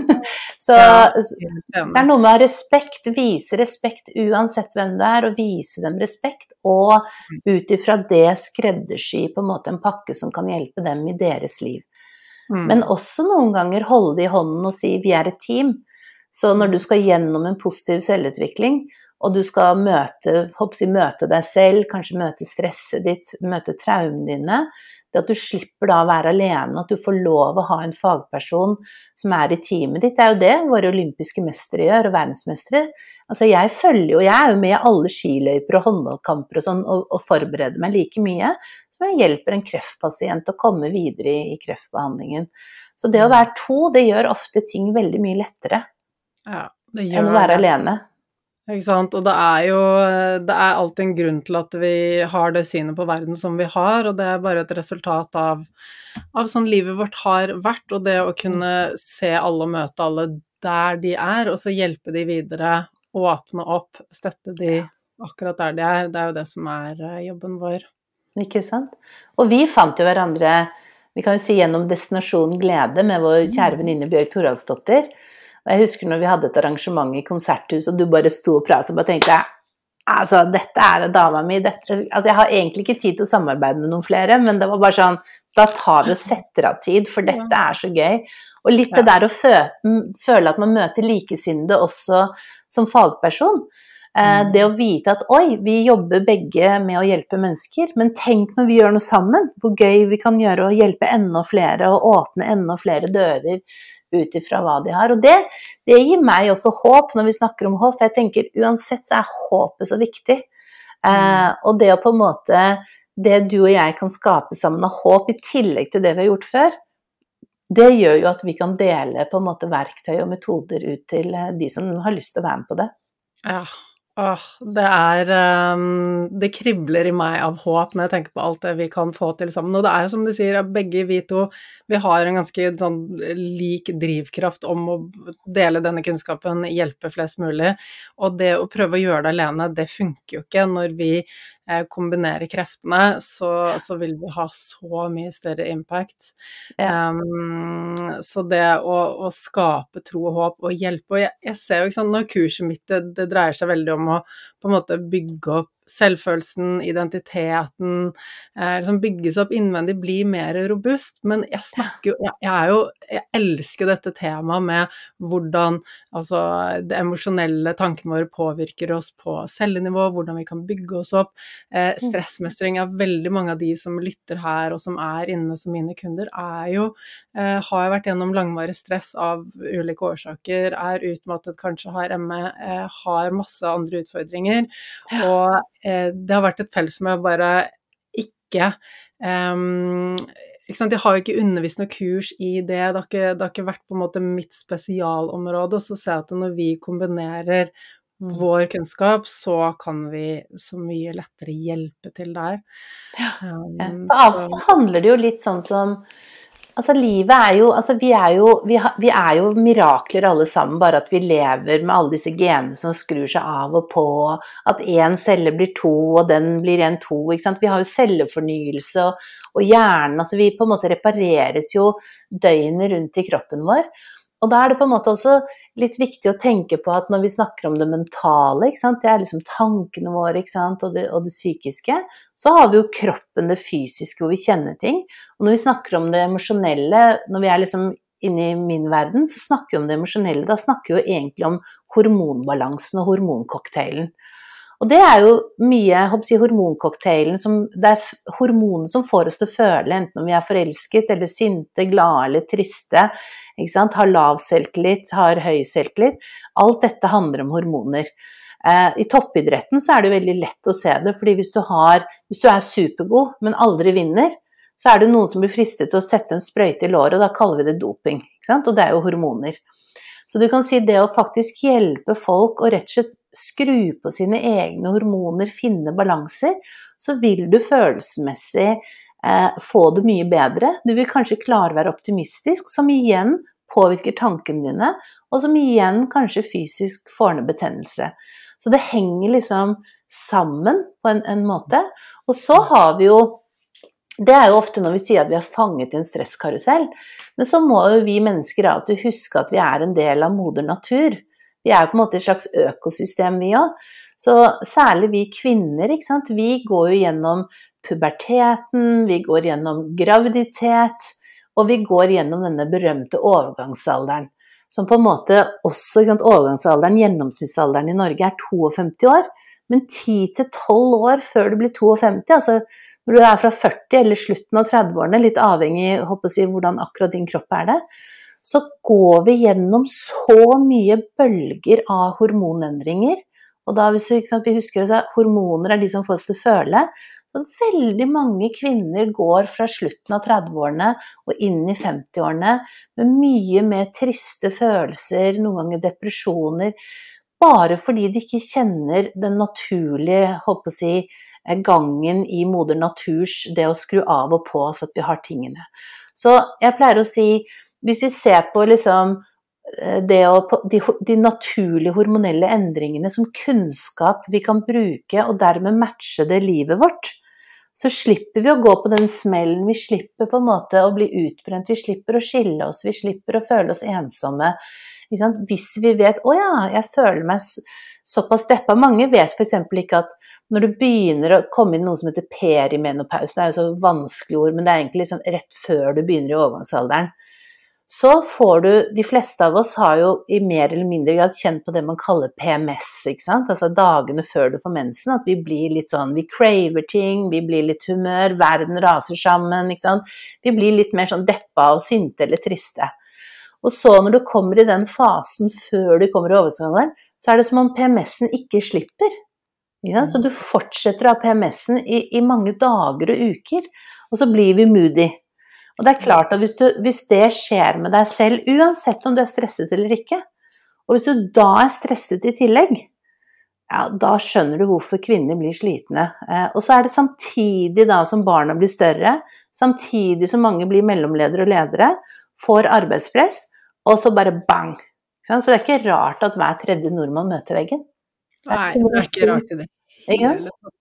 Så det er noe med å ha respekt, vise respekt uansett hvem det er, og vise dem respekt, og ut ifra det skreddersy på en måte en pakke som kan hjelpe dem i deres liv. Mm. Men også noen ganger holde det i hånden og si vi er et team. Så når du skal gjennom en positiv selvutvikling, og du skal møte, håper jeg, møte deg selv, kanskje møte stresset ditt, møte traumene dine, det at du slipper da å være alene, at du får lov å ha en fagperson som er i teamet ditt, det er jo det våre olympiske mestere gjør, og verdensmestere. Altså jeg følger jo, jeg er jo med i alle skiløyper og håndballkamper og sånn, og, og forbereder meg like mye, som jeg hjelper en kreftpasient å komme videre i, i kreftbehandlingen. Så det å være to, det gjør ofte ting veldig mye lettere ja, det gjør enn å være det. alene. Ikke sant? Og det er jo, det er alltid en grunn til at vi har det synet på verden som vi har, og det er bare et resultat av, av sånn livet vårt har vært, og det å kunne se alle og møte alle der de er, og så hjelpe de videre, åpne opp, støtte de akkurat der de er, det er jo det som er jobben vår. Ikke sant? Og vi fant jo hverandre, vi kan jo si gjennom Destinasjon Glede med vår kjære venninne Bjørg Thoraldsdottir. Og jeg husker når vi hadde et arrangement i konserthus, og du bare sto og pratet, så bare tenkte jeg, altså, dette er dama mi, dette, altså jeg har egentlig ikke tid til å samarbeide med noen flere, men det var bare sånn, da tar vi og setter av tid, for dette er så gøy. Og litt det der å føle at man møter likesinnede også som fagperson. Det å vite at, oi, vi jobber begge med å hjelpe mennesker, men tenk når vi gjør noe sammen, hvor gøy vi kan gjøre å hjelpe enda flere, og åpne enda flere dører ut ifra hva de har. Og det, det gir meg også håp når vi snakker om håp, for jeg tenker, uansett så er håpet så viktig. Eh, og det å på en måte, det du og jeg kan skape sammen av håp, i tillegg til det vi har gjort før, det gjør jo at vi kan dele på en måte verktøy og metoder ut til de som har lyst til å være med på det. Ja, åh, det er, um, det kribler i meg av håp når jeg tenker på alt det vi kan få til sammen. Og det er jo som du sier, at begge vi to, vi har en ganske sånn lik drivkraft om å dele denne kunnskapen, hjelpe flest mulig. Og det å prøve å gjøre det alene, det funker jo ikke. Når vi eh, kombinerer kreftene, så, så vil vi ha så mye større impact. Ja. Um, så det å, å skape tro og håp og hjelpe, og jeg, jeg ser jo ikke sånn, når kurset mitt, det, det dreier seg veldig om å på en måte bygge opp selvfølelsen, identiteten, eh, liksom bygges opp innvendig, bli mer robust, men jeg snakker jo, jeg, jeg er jo, jeg elsker dette temaet med hvordan, altså, det emosjonelle tankene våre påvirker oss på cellenivå, hvordan vi kan bygge oss opp, eh, stressmestring av veldig mange av de som lytter her, og som er inne som mine kunder, er jo, eh, har vært gjennom langvarig stress av ulike årsaker, er utmattet, kanskje har M E, eh, har masse andre utfordringer, og det har vært et felt som jeg bare ikke, um, ikke sant, jeg har jo ikke undervist noe kurs i det, det har, ikke, det har ikke vært på en måte mitt spesialområde, og så ser jeg at når vi kombinerer vår kunnskap, så kan vi så mye lettere hjelpe til der. Ja, um, for av så handler det jo litt sånn som, altså livet er jo, altså vi er jo, vi, ha, vi er jo mirakler alle sammen, bare at vi lever med alle disse genene som skrur seg av og på, at en celle blir to, og den blir en to, ikke sant? Vi har jo cellefornyelse, og, og hjernen, altså vi på en måte repareres jo døgnet rundt i kroppen vår, og da er det på en måte også litt viktig å tenke på at når vi snakker om det mentale, ikke sant? Det er liksom tankene våre, ikke sant? Og, det, og det psykiske, så har vi jo kroppen, det fysiske, hvor vi kjenner ting. Og når vi snakker om det emosjonelle, når vi er liksom inne i min verden, så snakker vi om det emosjonelle, da snakker vi jo egentlig om hormonbalansen og hormoncocktailen. Og det er jo mye, jeg håper å si, hormoncocktailen, som, det er hormonen som får oss til å føle, enten om vi er forelsket, eller sinte, glade, eller triste, ikke sant? Har lav selvtillit, har høy selvtillit. Alt dette handler om hormoner. Eh, I toppidretten så er det jo veldig lett å se det, fordi hvis du, har, hvis du er supergod, men aldri vinner, så er det noen som blir fristet til å sette en sprøyte i låret, og da kaller vi det doping, ikke sant? Og det er jo hormoner. Så du kan si det å faktisk hjelpe folk og rett og slett skru på sine egne hormoner, finne balanser, så vil du følelsesmessig eh, få det mye bedre. Du vil kanskje klare å være optimistisk, som igjen påvirker tankene dine, og som igjen kanskje fysisk får ned betennelse. Så det henger liksom sammen på en, en måte. Og så har vi jo, det er jo ofte når vi sier at vi har fanget i en stresskarusell, men så må jo vi mennesker av og til huske at vi er en del av moder natur. Vi er jo på en måte et slags økosystem vi også. Så særlig vi kvinner, ikke sant? Vi går jo gjennom puberteten, vi går gjennom graviditet, og vi går gjennom denne berømte overgangsalderen, som på en måte også, ikke sant, overgangsalderen, gjennomsnittsalderen i Norge er femtito år, men ti til tolv år før du blir femtito, altså når du er fra førti eller slutten av trettiårene, litt avhengig, håper jeg å si, hvordan akkurat din kropp er det, så går vi gjennom så mye bølger av hormonendringer, og da hvis vi, ikke sant, vi husker at hormoner er de som får oss til å føle, så veldig mange kvinner går fra slutten av trettiårene og inn i femtiårene med mye mer triste følelser, noen ganger depresjoner, bare fordi de ikke kjenner den naturlige, håper jeg å si, gangen i moder naturs, det å skru av og på så at vi har tingene. Så jeg pleier å si, hvis vi ser på liksom det å, de, de naturlige hormonelle endringene som kunnskap vi kan bruke og dermed matche det livet vårt, så slipper vi å gå på den smellen, vi slipper på en måte å bli utbrent, vi slipper å skille oss, vi slipper å føle oss ensomme. Ikke sant? Hvis vi vet, å ja, jeg føler meg såpass deppa. Mange vet for eksempel ikke at når du begynner å komme inn noe som heter perimenopause, det er jo så vanskelig ord, men det er egentlig liksom rett før du begynner i overgangsalderen, så får du, de fleste av oss har jo i mer eller mindre grad kjent på det man kaller P M S, ikke sant? Altså dagene før du får mensen, at vi blir litt sånn, vi craver ting, vi blir litt humør, verden raser sammen, ikke sant? Vi blir litt mer sånn deppa og sinte eller triste. Og så når du kommer i den fasen før du kommer i overgangsalderen, så er det som om P M S-en ikke slipper. Ja, så du fortsetter å ha P M S-en i, i mange dager og uker, og så blir vi moody. Og det er klart at hvis, du, hvis det skjer med deg selv, uansett om du er stresset eller ikke, og hvis du da er stresset i tillegg, ja, da skjønner du hvorfor kvinner blir slitne. Eh, og så er det samtidig da som barna blir større, samtidig som mange blir mellomledere og ledere, får arbeidspress, og så bare bang. Så det er ikke rart at hver tredje nordmann møter veggen. Nei, det er ikke rart i det. Ikke?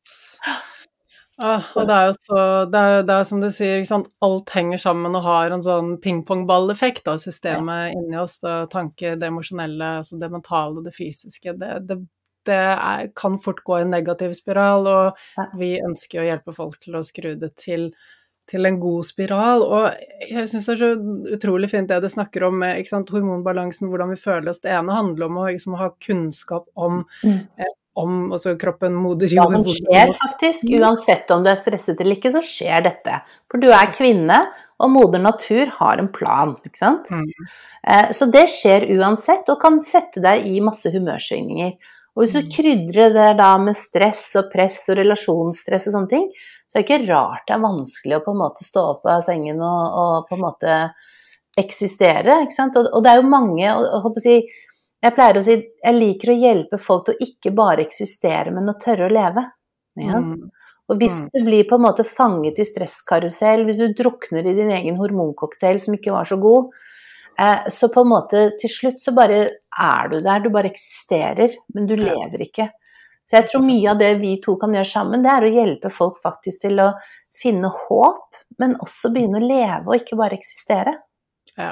Ah, og det er jo så, det er, det er som du sier, ikke sant? Alt henger sammen og har en sånn pingpongball-effekt av systemet inni oss, det tanke, det emosjonelle, altså det mentale, det fysiske, det, det, det er, kan fort gå i en negativ spiral, og vi ønsker å hjelpe folk til å skru det til, til en god spiral, og jeg synes det er så utrolig fint det du snakker om med, ikke sant, hormonbalansen, hvordan vi føler oss. Det ene handler om å liksom, ha kunnskap om mm. eh, om altså, kroppen, moder jord. Hva som skjer faktisk, uansett om du er stresset eller ikke, så skjer dette. For du er kvinne, og moder natur har en plan, ikke sant? Mm. Eh, så det skjer uansett, og kan sette deg i masse humørsvingninger. Og hvis du krydrer det da med stress og press og relasjonsstress og sånne ting, så er det ikke rart det er vanskelig å på en måte stå opp av sengen og, og på en måte eksistere, ikke sant? Og, og det er jo mange, og, og håper å si, jeg pleier å si, jeg liker å hjelpe folk til å ikke bare eksistere, men å tørre å leve. Ja? Mm. Og hvis du blir på en måte fanget i stresskarusell, hvis du drukner i din egen hormoncocktail som ikke var så god, eh, så på en måte til slutt så bare er du der, du bare eksisterer, men du lever ikke. Så jeg tror mye av det vi to kan gjøre sammen, det er å hjelpe folk faktisk til å finne håp, men også begynne å leve og ikke bare eksistere. Ja.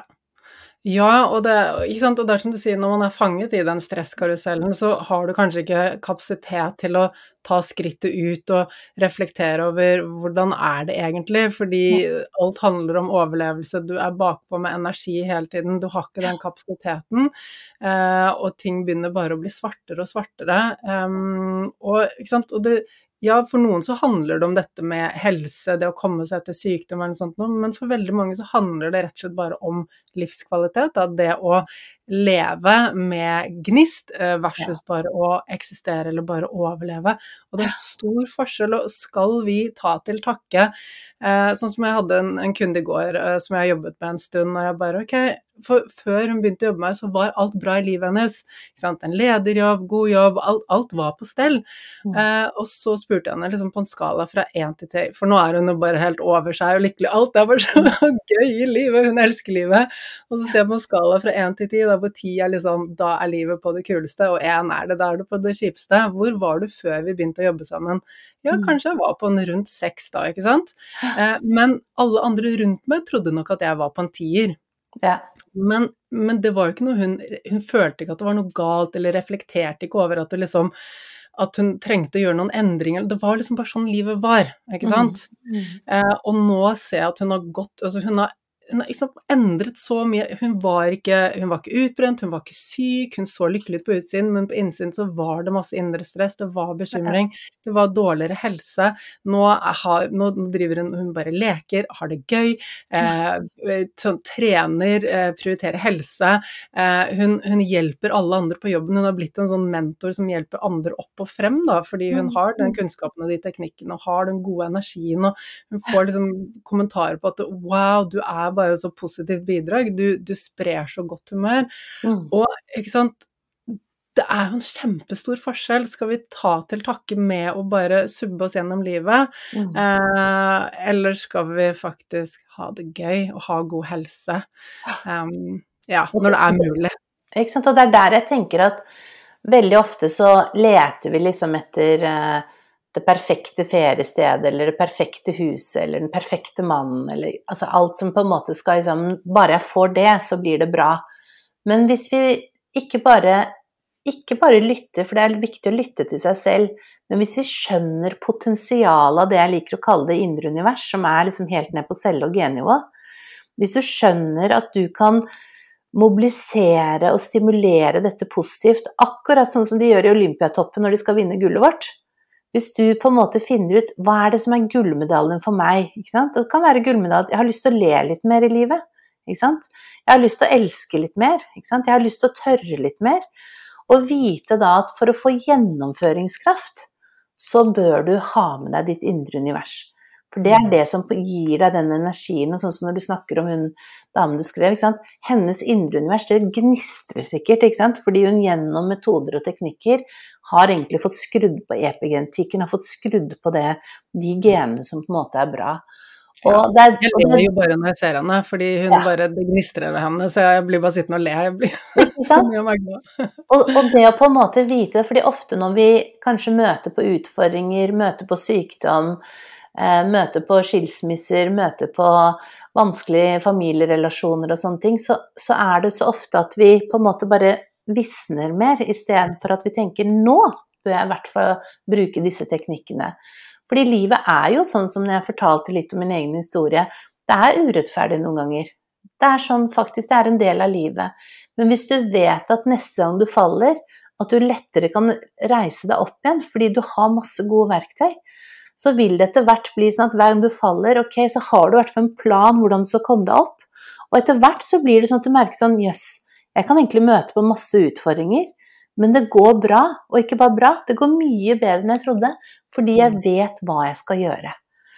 Ja, og det, ikke sant? Og det er som du sier, når man er fanget i den stresskarusellen, så har du kanskje ikke kapasitet til å ta skrittet ut og reflektere over hvordan er det egentlig, fordi alt handler om overlevelse, du er bakpå med energi hele tiden, du har ikke den kapasiteten, eh, og ting begynner bare å bli svartere og svartere, um, og, ikke sant? Og det ja, for noen så handler det om dette med helse, det å komme seg til sykdom eller noe sånt, men for veldig mange så handler det rett og slett bare om livskvalitet, da, det å leve med gnist versus bare å eksistere eller bare overleve. Og det er så stor forskjell, og skal vi ta til takke, sånn som jeg hadde en, en kunde i går som jeg har jobbet med en stund, og jeg bare, ok, for før hun begynte å jobbe med meg, så var alt bra i livet hennes, ikke sant? En lederjobb, god jobb, alt, alt var på stell. Mm. Eh, og så spurte jeg henne liksom på en skala fra én til ti, for nå er hun jo bare helt over seg og lykkelig, alt er bare så gøy i livet, hun elsker livet. Og så ser jeg på en skala fra én til ti, da hvor ti er liksom, da er livet på det kuleste, og én er det, da er det på det kjipeste. Hvor var du før vi begynte å jobbe sammen? Ja, kanskje jeg var på en rundt seks da, ikke sant? Eh, men alle andre rundt meg trodde nok at jeg var på en tier. Ja. Men, men det var jo ikke noe hun, hun følte ikke at det var noe galt, eller reflekterte ikke over at, det liksom, at hun trengte å gjøre noen endringer, det var liksom bare sånn livet var, ikke sant? Mm. Mm. Eh, og nå ser jeg at hun har gått, altså hun har hun har liksom endret så mye, hun var, ikke, hun var ikke utbrent, hun var ikke syk, hun så lykkelig ut på utsiden, men på innsiden så var det masse indre stress, det var bekymring, det var dårligere helse, nå, har, nå driver hun, hun bare leker, har det gøy, eh, sånn, trener, eh, prioriterer helse, eh, hun, hun hjelper alle andre på jobben, hun har blitt en sånn mentor som hjelper andre opp og frem da, fordi hun har den kunnskapen og de teknikkene, og har den gode energien, og hun får liksom kommentarer på at wow, du er bare så positivt bidrag, du, du sprer så godt humør, mm. og ikke sant, det er jo en kjempestor forskjell, skal vi ta til takke med å bare subbe oss gjennom livet, mm. eh, eller skal vi faktisk ha det gøy og ha god helse, um, ja, når det er mulig. Ikke sant, og det er der jeg tenker at veldig ofte så leter vi liksom etter uh, det perfekte feriestedet, eller det perfekte huset, eller den perfekte mannen, eller altså alt som på en måte skal liksom, bare jeg får det, så blir det bra. Men hvis vi ikke bare, ikke bare lytter, for det er viktig å lytte til seg selv, men hvis vi skjønner potensialet av det jeg liker å kalle det indre univers, som er liksom helt ned på celle- og gennivå, hvis du skjønner at du kan mobilisere og stimulere dette positivt, akkurat sånn som de gjør i Olympiatoppen når de skal vinne gullet vårt. Hvis du på en måte finner ut, hva er det som er gullmedaljen for meg? Ikke sant? Det kan være gullmedaljen, jeg har lyst til å le litt mer i livet. Ikke sant? Jeg har lyst til å elske litt mer. Ikke sant? Jeg har lyst til å tørre litt mer. Og vite da at for å få gjennomføringskraft, så bør du ha med deg ditt indre univers. For det er det som gir deg den energien, og sånn som når du snakker om hun damen du skrev, ikke sant? Hennes indre univers, det gnistrer sikkert, ikke sant? Fordi hun gjennom metoder og teknikker har egentlig fått skrudd på epigenetikken, har fått skrudd på det, de genene som på en måte er bra. Og ja, det er, jeg ler jo bare når jeg ser henne, fordi hun ja. bare, det gnistrer av henne, så jeg blir bare sittende og le, jeg blir ikke sant? og, og det å på en måte vite det, fordi ofte når vi kanskje møter på utfordringer, møter på sykdom, eh, møter på skilsmisser, møter på vanskelige familierelasjoner og sånne ting, så, så er det så ofte at vi på en måte bare visner mer, i stedet for at vi tenker, nå bør jeg i hvert fall bruke disse teknikkene. Fordi livet er jo sånn som når jeg fortalte litt om min egen historie, det er urettferdig noen ganger. Det er sånn faktisk, det er en del av livet. Men hvis du vet at neste gang du faller, at du lettere kan reise deg opp igjen, fordi du har masse gode verktøy, så vil det etter hvert bli sånn at hver gang du faller, ok, så har du i hvert fall en plan hvordan du skal komme deg opp. Og etter hvert så blir det sånn at du merker sånn, jøss, jeg kan egentlig møte på masse utfordringer, men det går bra, og ikke bare bra, det går mye bedre enn jeg trodde, fordi jeg vet hva jeg skal gjøre.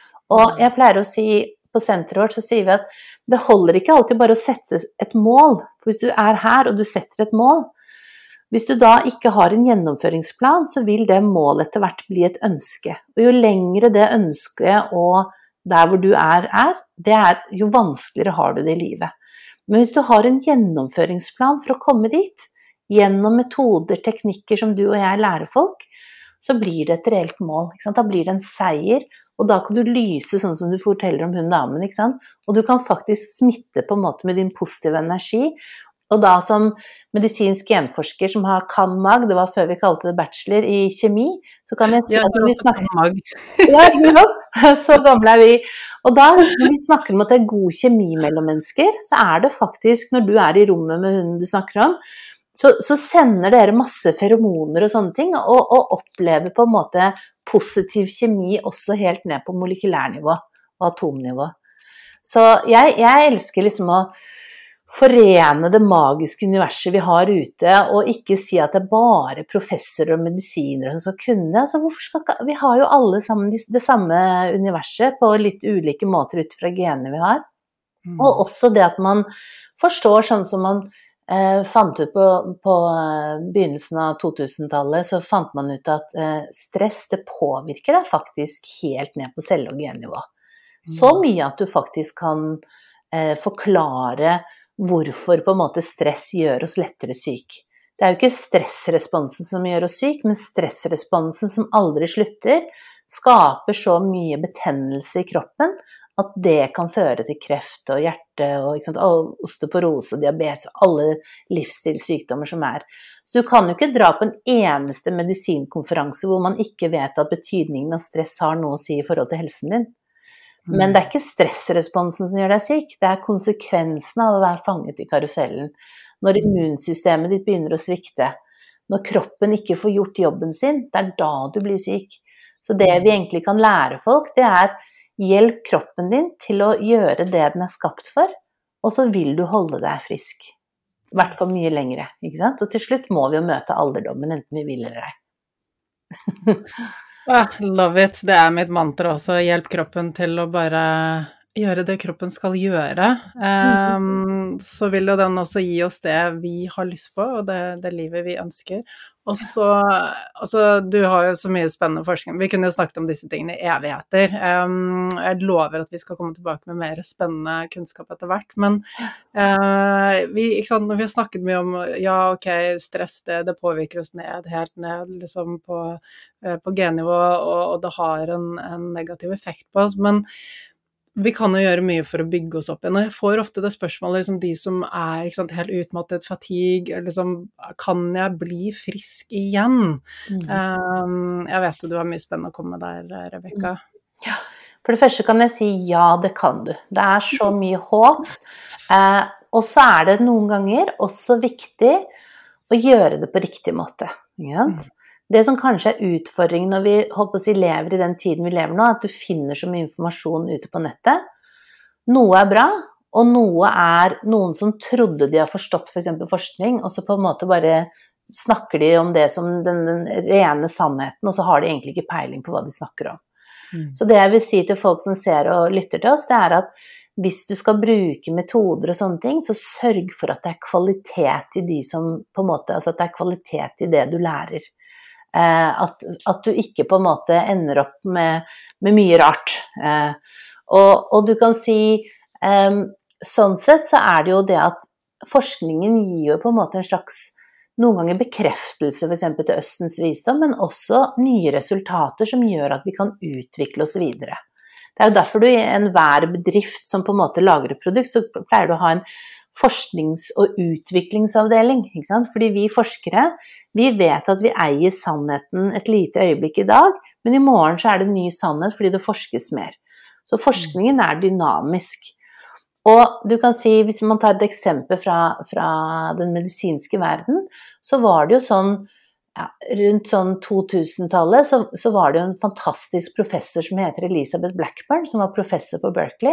Og jeg pleier å si, på senteret vårt, så sier vi at det holder ikke alltid bare å sette et mål, for hvis du er her og du setter et mål, hvis du da ikke har en gjennomføringsplan, så vil det målet etter hvert bli et ønske. Og jo lengre det ønsket og der hvor du er, er, det er jo vanskeligere har du det i livet. Men hvis du har en gjennomføringsplan for å komme dit, gjennom metoder, teknikker som du og jeg lærer folk, så blir det et reelt mål, ikke sant? Da blir det en seier, og da kan du lyse sånn som du forteller om hun damen, ikke sant? Og du kan faktisk smitte på en måte med din positive energi, og da som medisinsk genforsker som har CanMag, det var før vi kalte det bachelor i kjemi, så kan jeg si ja, at når vi snakker CanMag. ja, ja, så gamle er vi. Og da, når vi snakker om at det er god kjemi mellom mennesker, så er det faktisk, når du er i rommet med hunden du snakker om, Så, så sender dere masse feromoner og sånne ting, og, og opplever på en måte positiv kjemi også helt ned på molekylærnivå og atomnivå. Så jeg, jeg elsker liksom å forene det magiske universet vi har ute, og ikke si at det er bare professorer og medisinere som skal kunne. Altså, hvorfor skal, vi har jo alle sammen det samme universet på litt ulike måter ut fra genene vi har. Mm. Og også det at man forstår sånn som man Eh, fant ut på, på begynnelsen av to-tusentallet, så fant man ut at eh, stress, det påvirker deg faktisk helt ned på celle- og gennivå. Mm. Så mye at du faktisk kan eh, forklare hvorfor på en måte stress gjør oss lettere syk. Det er jo ikke stressresponsen som gjør oss syk, men stressresponsen som aldri slutter, skaper så mye betennelse i kroppen, at det kan føre til kreft og hjerte og, ikke sant, og osteoporose og diabetes og alle livsstilssykdommer som er. Så du kan jo ikke dra på en eneste medisinkonferanse hvor man ikke vet at betydningen av stress har noe å si i forhold til helsen din. Men det er ikke stressresponsen som gjør deg syk, det er konsekvensen av å være fanget i karusellen. Når immunsystemet ditt begynner å svikte, når kroppen ikke får gjort jobben sin, det er da du blir syk. Så det vi egentlig kan lære folk, det er hjelp kroppen din til å gjøre det den er skapt for, og så vil du holde deg frisk. I hvert fall mye lengre, ikke sant? Og til slutt må vi jo møte alderdommen, enten vi vil eller ei. ah, love it, det er mitt mantra også, hjelp kroppen til å bare gjøre det kroppen skal gjøre. Um, så vil jo den også gi oss det vi har lyst på, og det, det livet vi ønsker. Og så, altså, du har jo så mye spennende forskning. Vi kunne jo snakket om disse tingene i evigheter. Um, jeg lover at vi skal komme tilbake med mer spennende kunnskap etter hvert. Men uh, vi, ikke sant, når vi har snakket mye om, ja, ok, stress, det, det påvirker oss ned, helt ned, liksom på, uh, på gennivå, og, og det har en, en negativ effekt på oss. Men vi kan jo gjøre mye for å bygge oss opp igjen, og jeg får ofte det spørsmålet, liksom, de som er ikke sant, helt utmattet, fatigue, liksom, kan jeg bli frisk igjen? Mm. Um, jeg vet jo du har mye spennende å komme med der, Rebecca. Ja, for det første kan jeg si ja, det kan du. Det er så mye håp, eh, og så er det noen ganger også viktig å gjøre det på riktig måte, ikke sant? Mm. Det som kanskje er utfordringen når vi håper å si, lever i den tiden vi lever nå, er at du finner så mye informasjon ute på nettet. Noe er bra, og noe er noen som trodde de har forstått for eksempel forskning, og så på en måte bare snakker de om det som den, den rene sannheten, og så har de egentlig ikke peiling på hva de snakker om. Mm. Så det jeg vil si til folk som ser og lytter til oss, det er at hvis du skal bruke metoder og sånne ting, så sørg for at det er kvalitet i de som på en måte, altså at det er kvalitet i det du lærer. At, at du ikke på en måte ender opp med, med mye rart. Eh, og, og du kan si, eh, sånn sett så er det jo det at forskningen gir jo på en måte en slags, noen ganger bekreftelse for eksempel til Østens visdom, men også nye resultater som gjør at vi kan utvikle oss videre. Det er jo derfor du i enhver bedrift som på en måte lager et produkt, så pleier du å ha en forsknings- og utviklingsavdeling, ikke sant? Fordi vi forskere, vi vet at vi eier sannheten et lite øyeblikk i dag, men i morgen så er det ny sannhet fordi det forskes mer. Så forskningen er dynamisk. Og du kan si, hvis man tar et eksempel fra, fra den medisinske verden, så var det jo sånn, ja, rundt sånn to tusen-tallet, så, så var det jo en fantastisk professor som heter Elizabeth Blackburn, som var professor på Berkeley.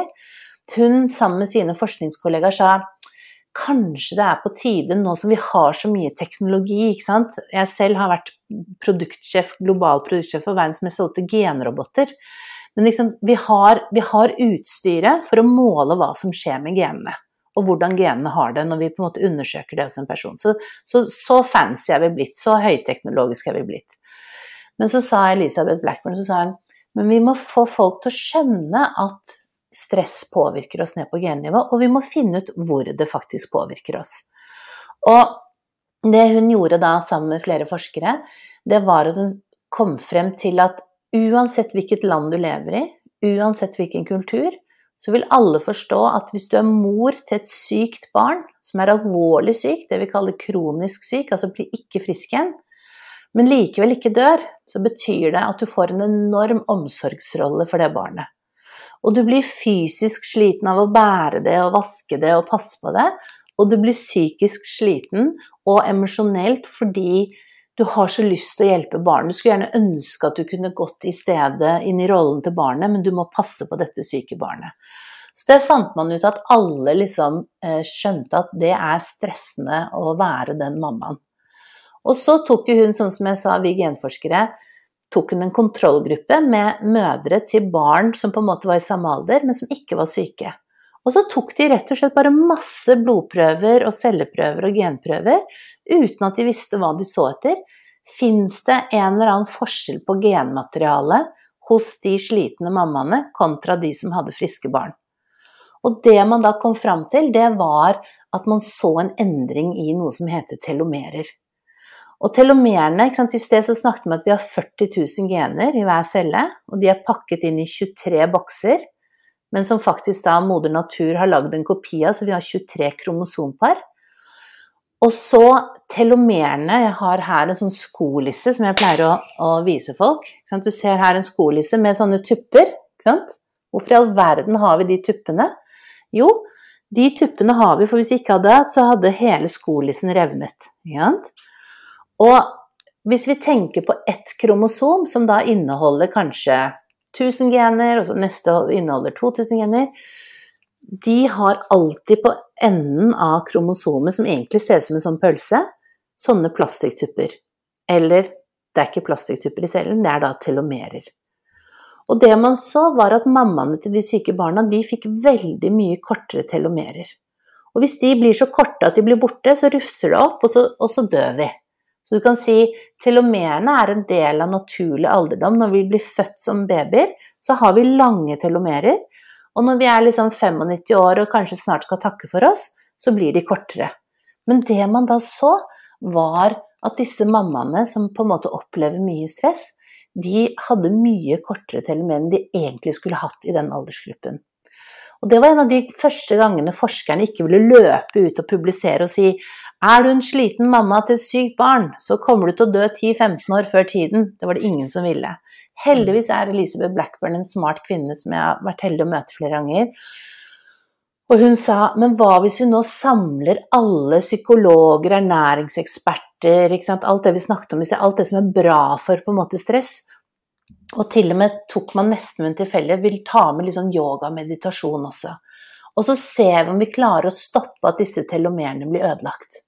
Hun sammen med sine forskningskollegaer sa, kanskje det er på tide nå som vi har så mye teknologi, ikke sant? Jeg selv har vært produktsjef, global produktsjef for verdens mest solgte genroboter. Men liksom, vi har, vi har utstyret for å måle hva som skjer med genene, og hvordan genene har det når vi på en måte undersøker det hos en person. Så, så, så fancy er vi blitt, så høyteknologisk er vi blitt. Men så sa Elizabeth Blackburn, så sa hun, men vi må få folk til å skjønne at stress påvirker oss ned på gennivå, og vi må finne ut hvor det faktisk påvirker oss. Og det hun gjorde da sammen med flere forskere, det var at hun kom frem til at uansett hvilket land du lever i, uansett hvilken kultur, så vil alle forstå at hvis du er mor til et sykt barn, som er alvorlig syk, det vi kaller kronisk syk, altså blir ikke frisk igjen, men likevel ikke dør, så betyr det at du får en enorm omsorgsrolle for det barnet. Og du blir fysisk sliten av å bære det, og vaske det, og passe på det, og du blir psykisk sliten og emosjonelt fordi du har så lyst til å hjelpe barnet. Du skulle gjerne ønske at du kunne gått i stedet inn i rollen til barnet, men du må passe på dette syke barnet. Så det fant man ut at alle liksom eh, skjønte at det er stressende å være den mammaen. Og så tok hun, sånn som jeg sa, vi genforskere, tok hun en kontrollgruppe med mødre til barn som på en måte var i samme alder, men som ikke var syke. Og så tok de rett og slett bare masse blodprøver og celleprøver og genprøver, uten at de visste hva de så etter. Finnes det en eller annen forskjell på genmaterialet hos de slitne mammaene kontra de som hadde friske barn? Og det man da kom frem til, det var at man så en endring i noe som heter telomerer. Og telomerene, ikke sant, i sted så snakket vi om at vi har førti tusen gener i hver celle, og de er pakket inn i tjuetre bokser, men som faktisk da moder natur har laget en kopi av, så vi har tjuetre kromosompar. Og så telomerene, jeg har her en sånn skolisse som jeg pleier å, å vise folk. Ikke sant? Du ser her en skolisse med sånne tupper, ikke sant? Hvorfor i all verden har vi de tuppene? Jo, de tuppene har vi, for hvis vi ikke hadde det, så hadde hele skolissen revnet, ikke sant? Og hvis vi tenker på ett kromosom som da inneholder kanskje tusen gener, og så neste inneholder to tusen gener, de har alltid på enden av kromosomet, som egentlig ser ut som en sånn pølse, sånne plastikktupper. Eller, det er ikke plastikktupper i cellen, det er da telomerer. Og det man så var at mammaene til de syke barna, de fikk veldig mye kortere telomerer. Og hvis de blir så korte at de blir borte, så rufser det opp, og så, og så dør vi. Så du kan si, telomerene er en del av naturlig alderdom. Når vi blir født som babyer, så har vi lange telomerer, og når vi er liksom nittifem år og kanskje snart skal takke for oss, så blir de kortere. Men det man da så, var at disse mammaene som på en måte opplever mye stress, de hadde mye kortere telomer enn de egentlig skulle hatt i den aldersgruppen. Og det var en av de første gangene forskerne ikke ville løpe ut og publisere og si, er du en sliten mamma til et sykt barn, så kommer du til å dø ti til femten år før tiden. Det var det ingen som ville. Heldigvis er Elizabeth Blackburn en smart kvinne som jeg har vært heldig å møte flere ganger. Og hun sa, men hva hvis vi nå samler alle psykologer, ernæringseksperter, ikke sant? Alt det vi snakket om, alt det som er bra for på en måte stress, og til og med tok man nesten en tilfelle, vil ta med litt sånn yoga og meditasjon også. Og så ser vi om vi klarer å stoppe at disse telomerene blir ødelagt.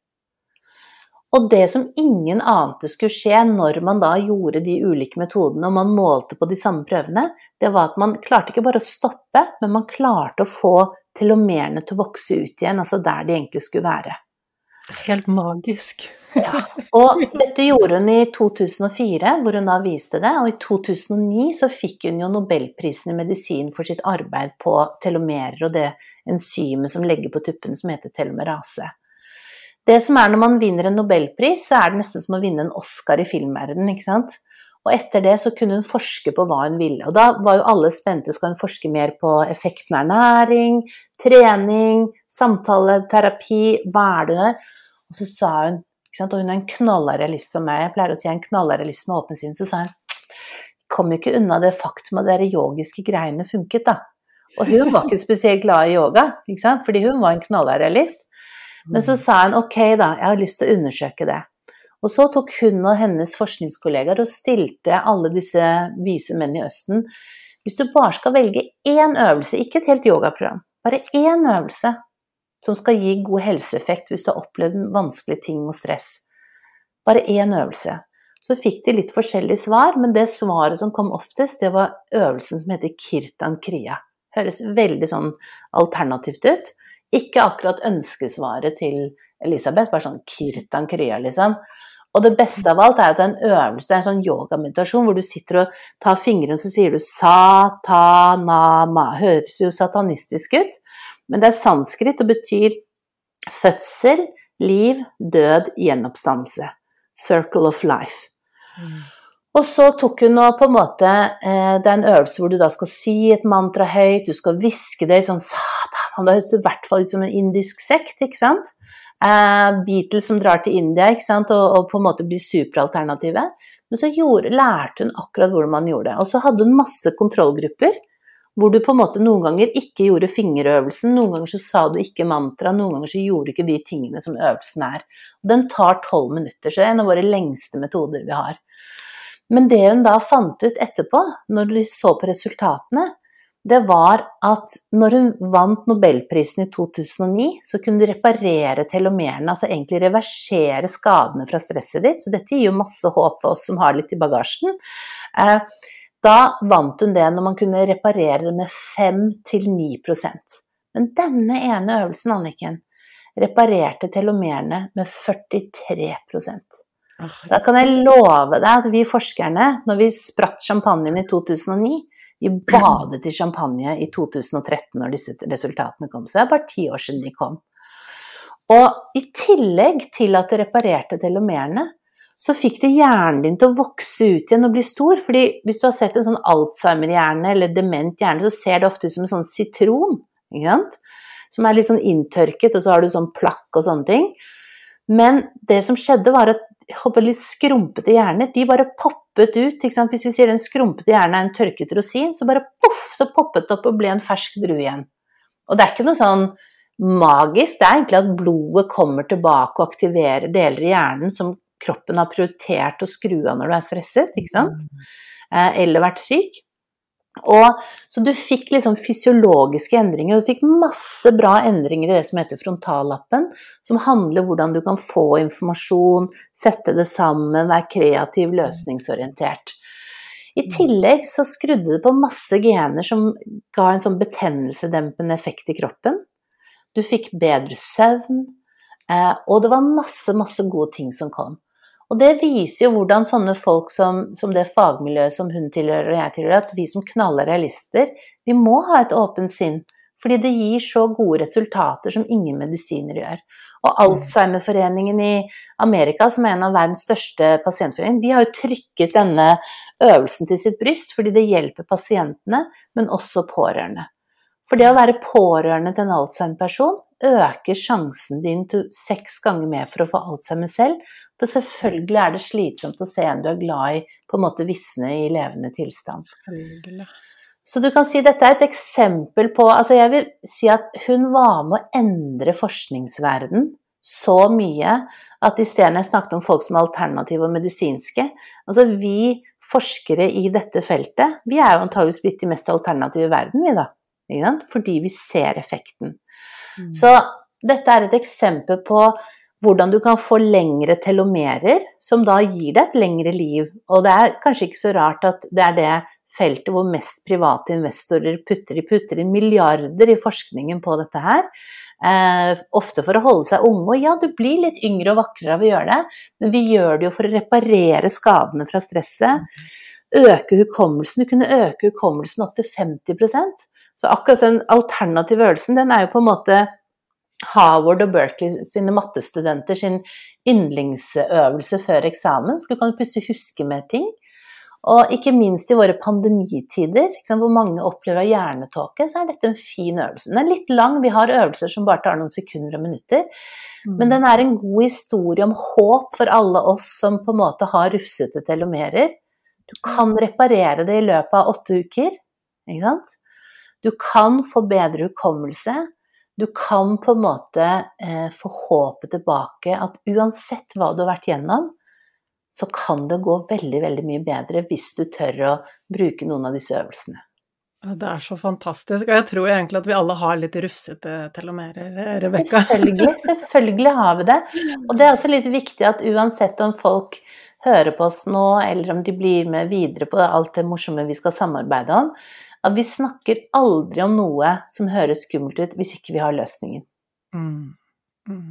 Og det som ingen ante skulle skje når man da gjorde de ulike metodene, og man målte på de samme prøvene, det var at man klarte ikke bare å stoppe, men man klarte å få telomerene til å vokse ut igjen, altså der de egentlig skulle være. Helt magisk. Ja, og dette gjorde hun i to tusen og fire, hvor hun da viste det, og i to tusen og ni så fikk hun jo Nobelprisen i medisin for sitt arbeid på telomerer og det enzymet som legger på tuppen som heter telomerase. Det som er når man vinner en Nobelpris, så er det nesten som å vinne en Oscar i filmverdenen, ikke sant? Og etter det så kunne hun forske på hva hun ville, og da var jo alle spente, skal hun forske mer på effekten av ernæring, trening, samtale, terapi, hva er det der? Og så sa hun, ikke sant, og hun er en knallrealist som meg, jeg pleier å si en knallrealist med åpen sinn, så sa hun, kom jo ikke unna det faktum at de yogiske greiene funket da. Og hun var ikke spesielt glad i yoga, ikke sant, fordi hun var en knallrealist. Men så sa hun, ok da, jeg har lyst til å undersøke det. Og så tok hun og hennes forskningskollegaer og stilte alle disse vise menn i Østen, hvis du bare skal velge én øvelse, ikke et helt yogaprogram, bare én øvelse, som skal gi god helseeffekt hvis du har opplevd vanskelige ting og stress. Bare én øvelse. Så fikk de litt forskjellige svar, men det svaret som kom oftest, det var øvelsen som heter Kirtan Kriya. Høres veldig sånn alternativt ut. Ikke akkurat ønskesvaret til Elisabeth, bare sånn Kirtan Kriya liksom. Og det beste av alt er at det er en øvelse, det er en sånn yogameditasjon, hvor du sitter og tar fingrene, og så sier du Satanama. Høres jo satanistisk ut. Men det er sanskrit og betyr fødsel, liv, død, gjenoppstandelse. Circle of life. Mm. Og så tok hun nå på en måte, eh, det er en øvelse hvor du da skal si et mantra høyt, du skal viske det sånn satan, og det høres i hvert fall ut som en indisk sekt, ikke sant? Eh, Beatles som drar til India, ikke sant? Og, og på en måte blir superalternative. Men så gjorde, lærte hun akkurat hvordan man gjorde det. Og så hadde hun masse kontrollgrupper, hvor du på en måte noen ganger ikke gjorde fingerøvelsen, noen ganger så sa du ikke mantra, noen ganger så gjorde du ikke de tingene som øvelsen er. Og den tar tolv minutter, så det er en av våre lengste metoder vi har. Men det hun da fant ut etterpå, når de så på resultatene, det var at når hun vant Nobelprisen i to tusen og ni, så kunne du reparere telomerene, altså egentlig reversere skadene fra stresset ditt, så dette gir jo masse håp for oss som har litt i bagasjen. Eh, Da vant hun det når man kunne reparere det med fem til ni prosent. Men denne ene øvelsen, Anniken, reparerte telomerene med førtitre prosent. Da kan jeg love deg at vi forskerne, når vi spratt champagnen i to tusen og ni, vi badet i champagne i to tusen og tretten når disse resultatene kom, så det er bare ti år siden de kom. Og i tillegg til at det reparerte telomerene, så fikk det hjernen din til å vokse ut igjen og bli stor, fordi hvis du har sett en sånn Alzheimer-hjerne eller dement hjerne, så ser det ofte ut som en sånn sitron, ikke sant? Som er litt sånn inntørket, og så har du sånn plakk og sånne ting. Men det som skjedde var at håper, litt skrumpete hjerner, de bare poppet ut, ikke sant? Hvis vi sier en skrumpete hjerne er en tørket rosin, så bare poff, så poppet det opp og ble en fersk drue igjen. Og det er ikke noe sånn magisk, det er egentlig at blodet kommer tilbake og aktiverer deler i hjernen som kroppen har prioritert å skru av når du er stresset, ikke sant? Eller vært syk. Og, så du fikk liksom fysiologiske endringer, og du fikk masse bra endringer i det som heter frontallappen, som handler om hvordan du kan få informasjon, sette det sammen, være kreativ, løsningsorientert. I tillegg så skrudde det på masse gener som ga en sånn betennelsedempende effekt i kroppen. Du fikk bedre søvn, og det var masse, masse gode ting som kom. Og det viser jo hvordan sånne folk som, som det fagmiljøet som hun tilhører og jeg tilhører, at vi som knallere realister, vi må ha et åpent sinn, fordi det gir så gode resultater som ingen medisiner gjør. Og Alzheimer-foreningen i Amerika, som er en av verdens største pasientforeninger, de har jo trykket denne øvelsen til sitt bryst, fordi det hjelper pasientene, men også pårørende. For det å være pårørende til en Alzheimer-person øker sjansen din til seks ganger mer for å få Alzheimer selv, for selvfølgelig er det slitsomt å se en du er glad i på en måte visne i levende tilstand. Selvfølgelig. Så du kan si dette er et eksempel på, altså jeg vil si at hun var med å endre forskningsverden så mye at i stedet jeg snakket om folk som er alternative og medisinske, altså vi forskere i dette feltet, vi er jo antageligvis blitt de mest alternative i verden, vi da, ikke sant? Fordi vi ser effekten. Mm. Så dette er et eksempel på hvordan du kan få lengre telomerer, som da gir deg et lengre liv, og det er kanskje ikke så rart at det er det feltet hvor mest private investorer putter i putter inn milliarder i forskningen på dette her, eh, ofte for å holde seg unge, og ja, du blir litt yngre og vakrere av å gjøre det, men vi gjør det jo for å reparere skadene fra stresset, øke hukommelsen, du kunne øke hukommelsen opp til femti prosent, så akkurat den alternative øvelsen, den er jo på en måte Harvard og Berkeley sine mattestudenter sin yndlingsøvelse før eksamen, for du kan plutselig huske mer ting. Og ikke minst i våre pandemitider, hvor mange opplever hjernetåke, så er dette en fin øvelse. Den er litt lang, vi har øvelser som bare tar noen sekunder og minutter, mm. men den er en god historie om håp for alle oss som på en måte har rufsete telomerer. Du kan reparere det i løpet av åtte uker, ikke sant? Du kan få bedre hukommelse, du kan på en måte eh, få håpet tilbake at uansett hva du har vært gjennom, så kan det gå veldig, veldig mye bedre hvis du tør å bruke noen av disse øvelsene. Det er så fantastisk, og jeg tror egentlig at vi alle har litt rufsete telomerer, Rebecca. Selvfølgelig, selvfølgelig har vi det. Og det er også litt viktig at uansett om folk hører på oss nå, eller om de blir med videre på alt det morsomme vi skal samarbeide om, at vi snakker aldri om noe som høres skummelt ut hvis ikke vi har løsningen. Mm. Mm.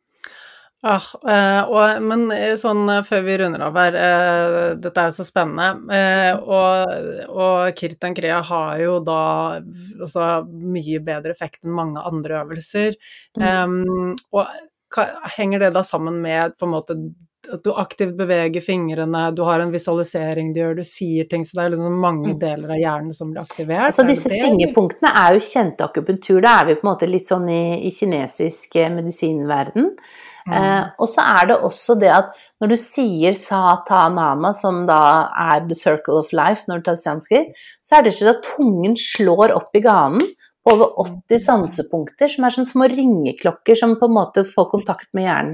Ah, eh, og, men sånn før vi runder av her, eh, dette er så spennende, eh, og, og Kirtan Kriya har jo da altså, mye bedre effekt enn mange andre øvelser, mm. um, og hva, henger det da sammen med på en måte at du aktivt beveger fingrene, du har en visualisering du gjør, du sier ting, så det er liksom mange deler av hjernen som blir aktivert. Altså disse fingerpunktene er jo kjent akupunktur, da er vi på en måte litt sånn i, i kinesisk medisinverden. Mm. Eh, og så er det også det at når du sier Satanama, som da er the circle of life når du tar sanskrit, så er det ikke at tungen slår opp i ganen på over åtti sansepunkter, som er sånne små ringeklokker som på en måte får kontakt med hjernen.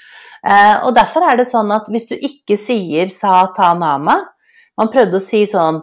Eh, og derfor er det sånn at hvis du ikke sier Satanama, man prøvde å si sånn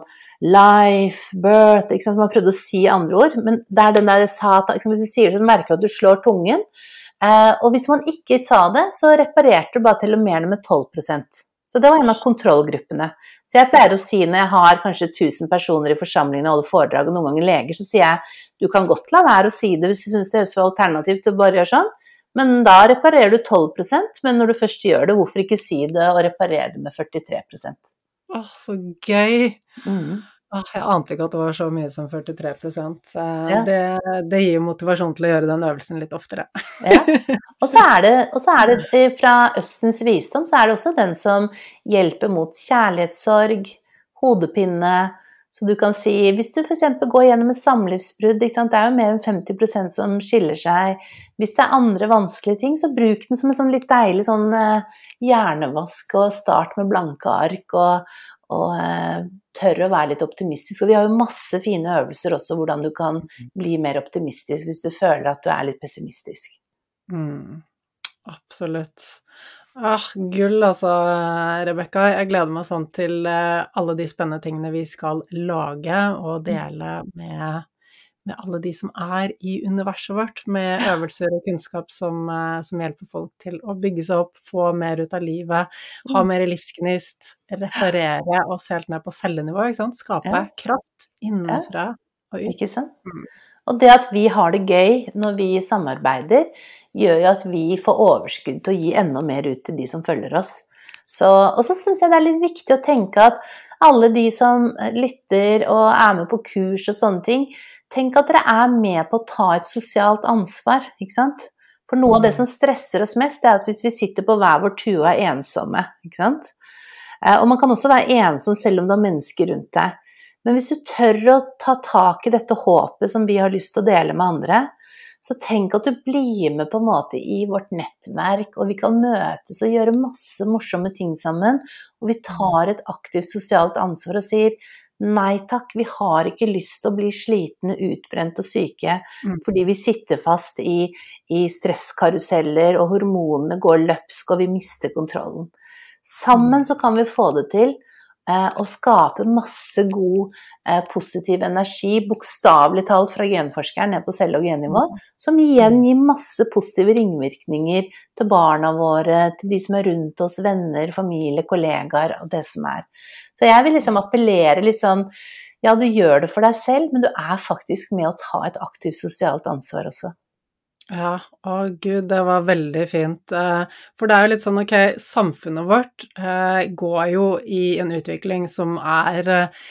life, birth, ikke sant? Man prøvde å si andre ord, men det er den der Satan, hvis du sier det, så merker du at du slår tungen, eh, og hvis man ikke sa det, så reparerte du bare telomerene med tolv prosent. Så det var en av kontrollgruppene. Så jeg pleier å si når jeg har kanskje tusen personer i forsamlingen og holder foredrag, og noen ganger leger, så sier jeg, du kan godt la være å si det hvis du synes det høres for alternativt å bare gjøre sånn, men da reparerer du tolv prosent, men når du først gjør det, hvorfor ikke si det og reparere det med førtitre prosent? Åh, så gøy! Mm. Åh, jeg ante ikke at det var så mye som førtitre prosent. Ja. Det, det gir jo motivasjon til å gjøre den øvelsen litt oftere. Ja, og så er det, og så er det fra Østens visdom, så er det også den som hjelper mot kjærlighetssorg, hodepine. Så du kan si, hvis du for eksempel går gjennom et samlivsbrudd, ikke sant? Det er jo mer enn femti prosent som skiller seg. Hvis det er andre vanskelige ting, så bruk den som en sånn litt deilig sånn uh, hjernevask, og start med blanke ark, og, og uh, tør å være litt optimistisk. Og vi har jo masse fine øvelser også, hvordan du kan bli mer optimistisk hvis du føler at du er litt pessimistisk. Mm, absolutt. Ah, gull altså, Rebecca. Jeg gleder meg sånn til alle de spennende tingene vi skal lage og dele med, med alle de som er i universet vårt, med øvelser og kunnskap som, som hjelper folk til å bygge seg opp, få mer ut av livet, ha mer livsgnist, reparere oss helt ned på cellenivå, ikke sant? Skape ja. kraft innenfra og ut. Ikke sant? Mm. Og det at vi har det gøy når vi samarbeider, gjør jo at vi får overskudd til å gi enda mer ut til de som følger oss. Så, og så synes jeg det er litt viktig å tenke at alle de som lytter og er med på kurs og sånne ting, tenk at dere er med på å ta et sosialt ansvar, ikke sant? For noe av det som stresser oss mest, det er at hvis vi sitter på hver vår tue og er ensomme, ikke sant? Og man kan også være ensom selv om det er mennesker rundt deg. Men hvis du tør å ta tak i dette håpet som vi har lyst til å dele med andre, så tenk at du blir med på en måte i vårt nettverk, og vi kan møtes og gjøre masse morsomme ting sammen, og vi tar et aktivt sosialt ansvar og sier, nei takk, vi har ikke lyst til å bli slitne, utbrent og syke, fordi vi sitter fast i, i stresskaruseller, og hormonene går løpsk, og vi mister kontrollen. Sammen så kan vi få det til, og skape masse god, positiv energi, bokstavelig talt fra genforskeren ned på celle- og gennivå, som igjen gir masse positive ringvirkninger til barna våre, til de som er rundt oss, venner, familie, kollegaer og det som er. Så jeg vil liksom appellere litt sånn, ja, du gjør det for deg selv, men du er faktisk med å ta et aktivt sosialt ansvar også. Ja, å Gud, det var veldig fint. For det er jo litt sånn, ok, samfunnet vårt går jo i en utvikling som er,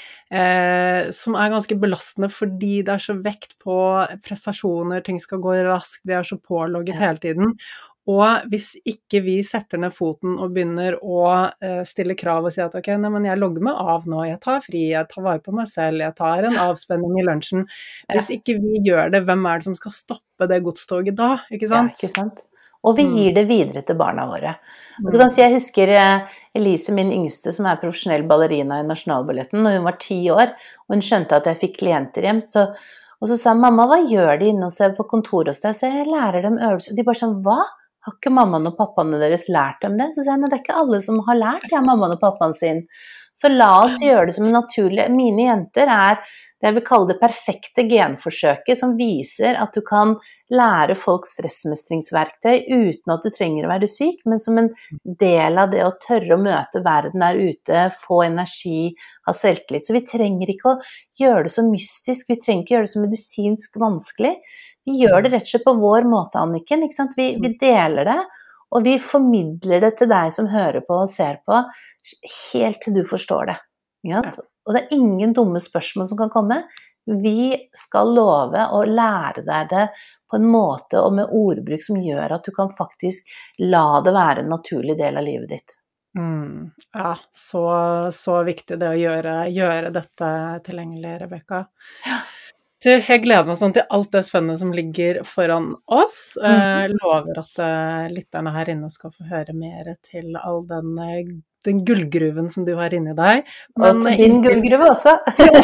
som er ganske belastende, fordi det er så vekt på prestasjoner, ting skal gå raskt, vi er så pålogget hele tiden. Og hvis ikke vi setter ned foten og begynner å stille krav og si at ok, nei, men jeg logger meg av nå, jeg tar fri, jeg tar vare på meg selv, jeg tar en avspenning i lunsjen. Hvis ikke vi gjør det, hvem er det som skal stoppe det godstoget da, ikke sant? Ja, ikke sant? Og vi gir det videre til barna våre. Og du kan si, jeg husker Elise, min yngste, som er profesjonell ballerina i Nasjonalballetten, når hun var ti år, og hun skjønte at jeg fikk klienter hjem, så, og så sa mamma, hva gjør de inne hos deg på kontoret hos deg? Så jeg lærer dem øvelser, og de bare sånn, hva? Har ikke mammaen og pappaene deres lært dem det? Så sier jeg, nei, det er ikke alle som har lært det, ja, mammaen og pappaen sin. Så la oss gjøre det som en naturlig, mine jenter er det jeg vil kalle det perfekte genforsøket, som viser at du kan lære folk stressmestringsverktøy uten at du trenger å være syk, men som en del av det å tørre å møte verden der ute, få energi, ha selvtillit. Så vi trenger ikke å gjøre det så mystisk, vi trenger ikke gjøre det så medisinsk vanskelig. Vi gjør det rett og slett på vår måte, Anniken, ikke sant? Vi, vi deler det, og vi formidler det til deg som hører på og ser på, helt til du forstår det. Ja? Og det er ingen dumme spørsmål som kan komme. Vi skal love å lære deg det på en måte og med ordbruk som gjør at du kan faktisk la det være en naturlig del av livet ditt. Mm, ja, så, så viktig det å gjøre, gjøre dette tilgjengelig, Rebecca. Ja. Jeg gleder meg sånn til alt det spennende som ligger foran oss. Jeg lover at lytterne her inne skal få høre mer til all den, den gullgruven som du har inni deg. Men og til din inntil, gullgruve også.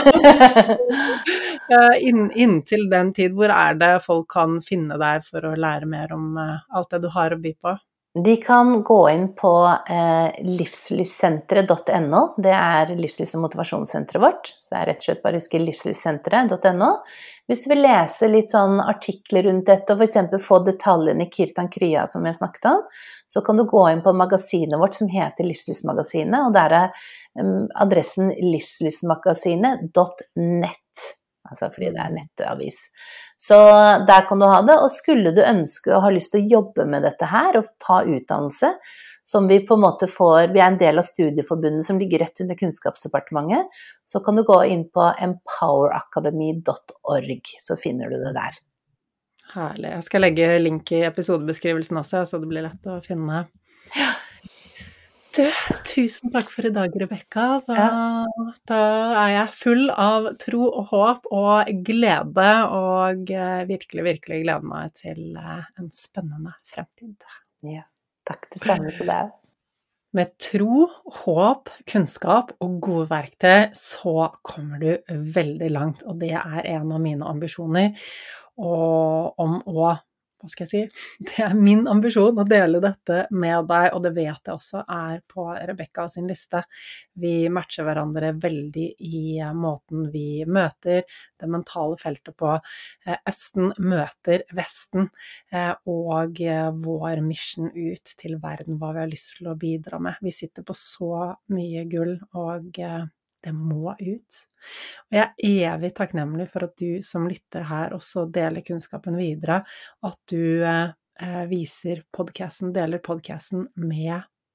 inn, inntil den tid, hvor er det folk kan finne deg for å lære mer om alt det du har å by på? De kan gå inn på eh, livslyssenteret punktum no, det er livslys- og motivasjonssenteret vårt, så det er rett og slett bare å huske livslyssenteret punktum no. Hvis du vil lese litt sånn artikler rundt dette, og for eksempel få detaljene i Kirtan Krya som jeg snakket om, så kan du gå inn på magasinet vårt som heter Livslysmagasinet, og der er um, adressen livslysmagasinet punktum net. Altså fordi det er nettavis. Så der kan du ha det, og skulle du ønske og ha lyst til å jobbe med dette her, og ta utdannelse, som vi på en måte får, vi er en del av studieforbundet som ligger rett under Kunnskapsdepartementet, så kan du gå inn på empower academy punktum org, så finner du det der. Herlig. Jeg skal legge link i episodebeskrivelsen også, så det blir lett å finne. Ja. Du, tusen takk for i dag, Rebecca. Da, ja. da er jeg full av tro og håp og glede, og virkelig, virkelig gleder meg til en spennende fremtid. Ja, takk det samme til deg. Med tro, håp, kunnskap og gode verktøy så kommer du veldig langt, og det er en av mine ambisjoner, og om å hva skal jeg si, det er min ambisjon å dele dette med deg, og det vet jeg også er på Rebecca sin liste. Vi matcher hverandre veldig i måten vi møter det mentale feltet på. Østen møter Vesten, og vår mission ut til verden, hva vi har lyst til å bidra med. Vi sitter på så mye gull, og det må ut. Og jeg er evig takknemlig for at du som lytter her også deler kunnskapen videre, at du eh, viser podcasten, deler podcasten med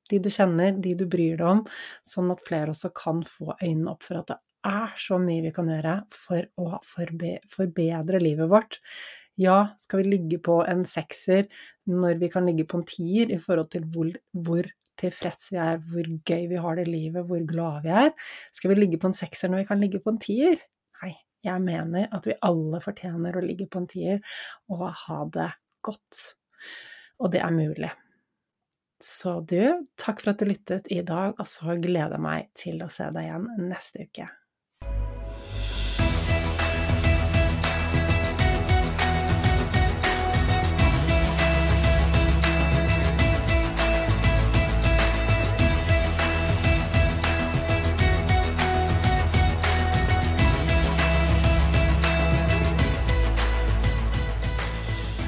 de du kjenner, de du bryr deg om, sånn at flere også kan få øynene opp for at det er så mye vi kan gjøre for å forbe forbedre livet vårt. Ja, skal vi ligge på en sekser når vi kan ligge på en tier i forhold til hvor, hvor tilfreds vi er, hvor gøy vi har det i livet, hvor glad vi er? Skal vi ligge på en sekser når vi kan ligge på en tier? Nei, jeg mener at vi alle fortjener å ligge på en tier og ha det godt. Og det er mulig. Så du, takk for at du lyttet i dag, og så gleder jeg meg til å se deg igjen neste uke.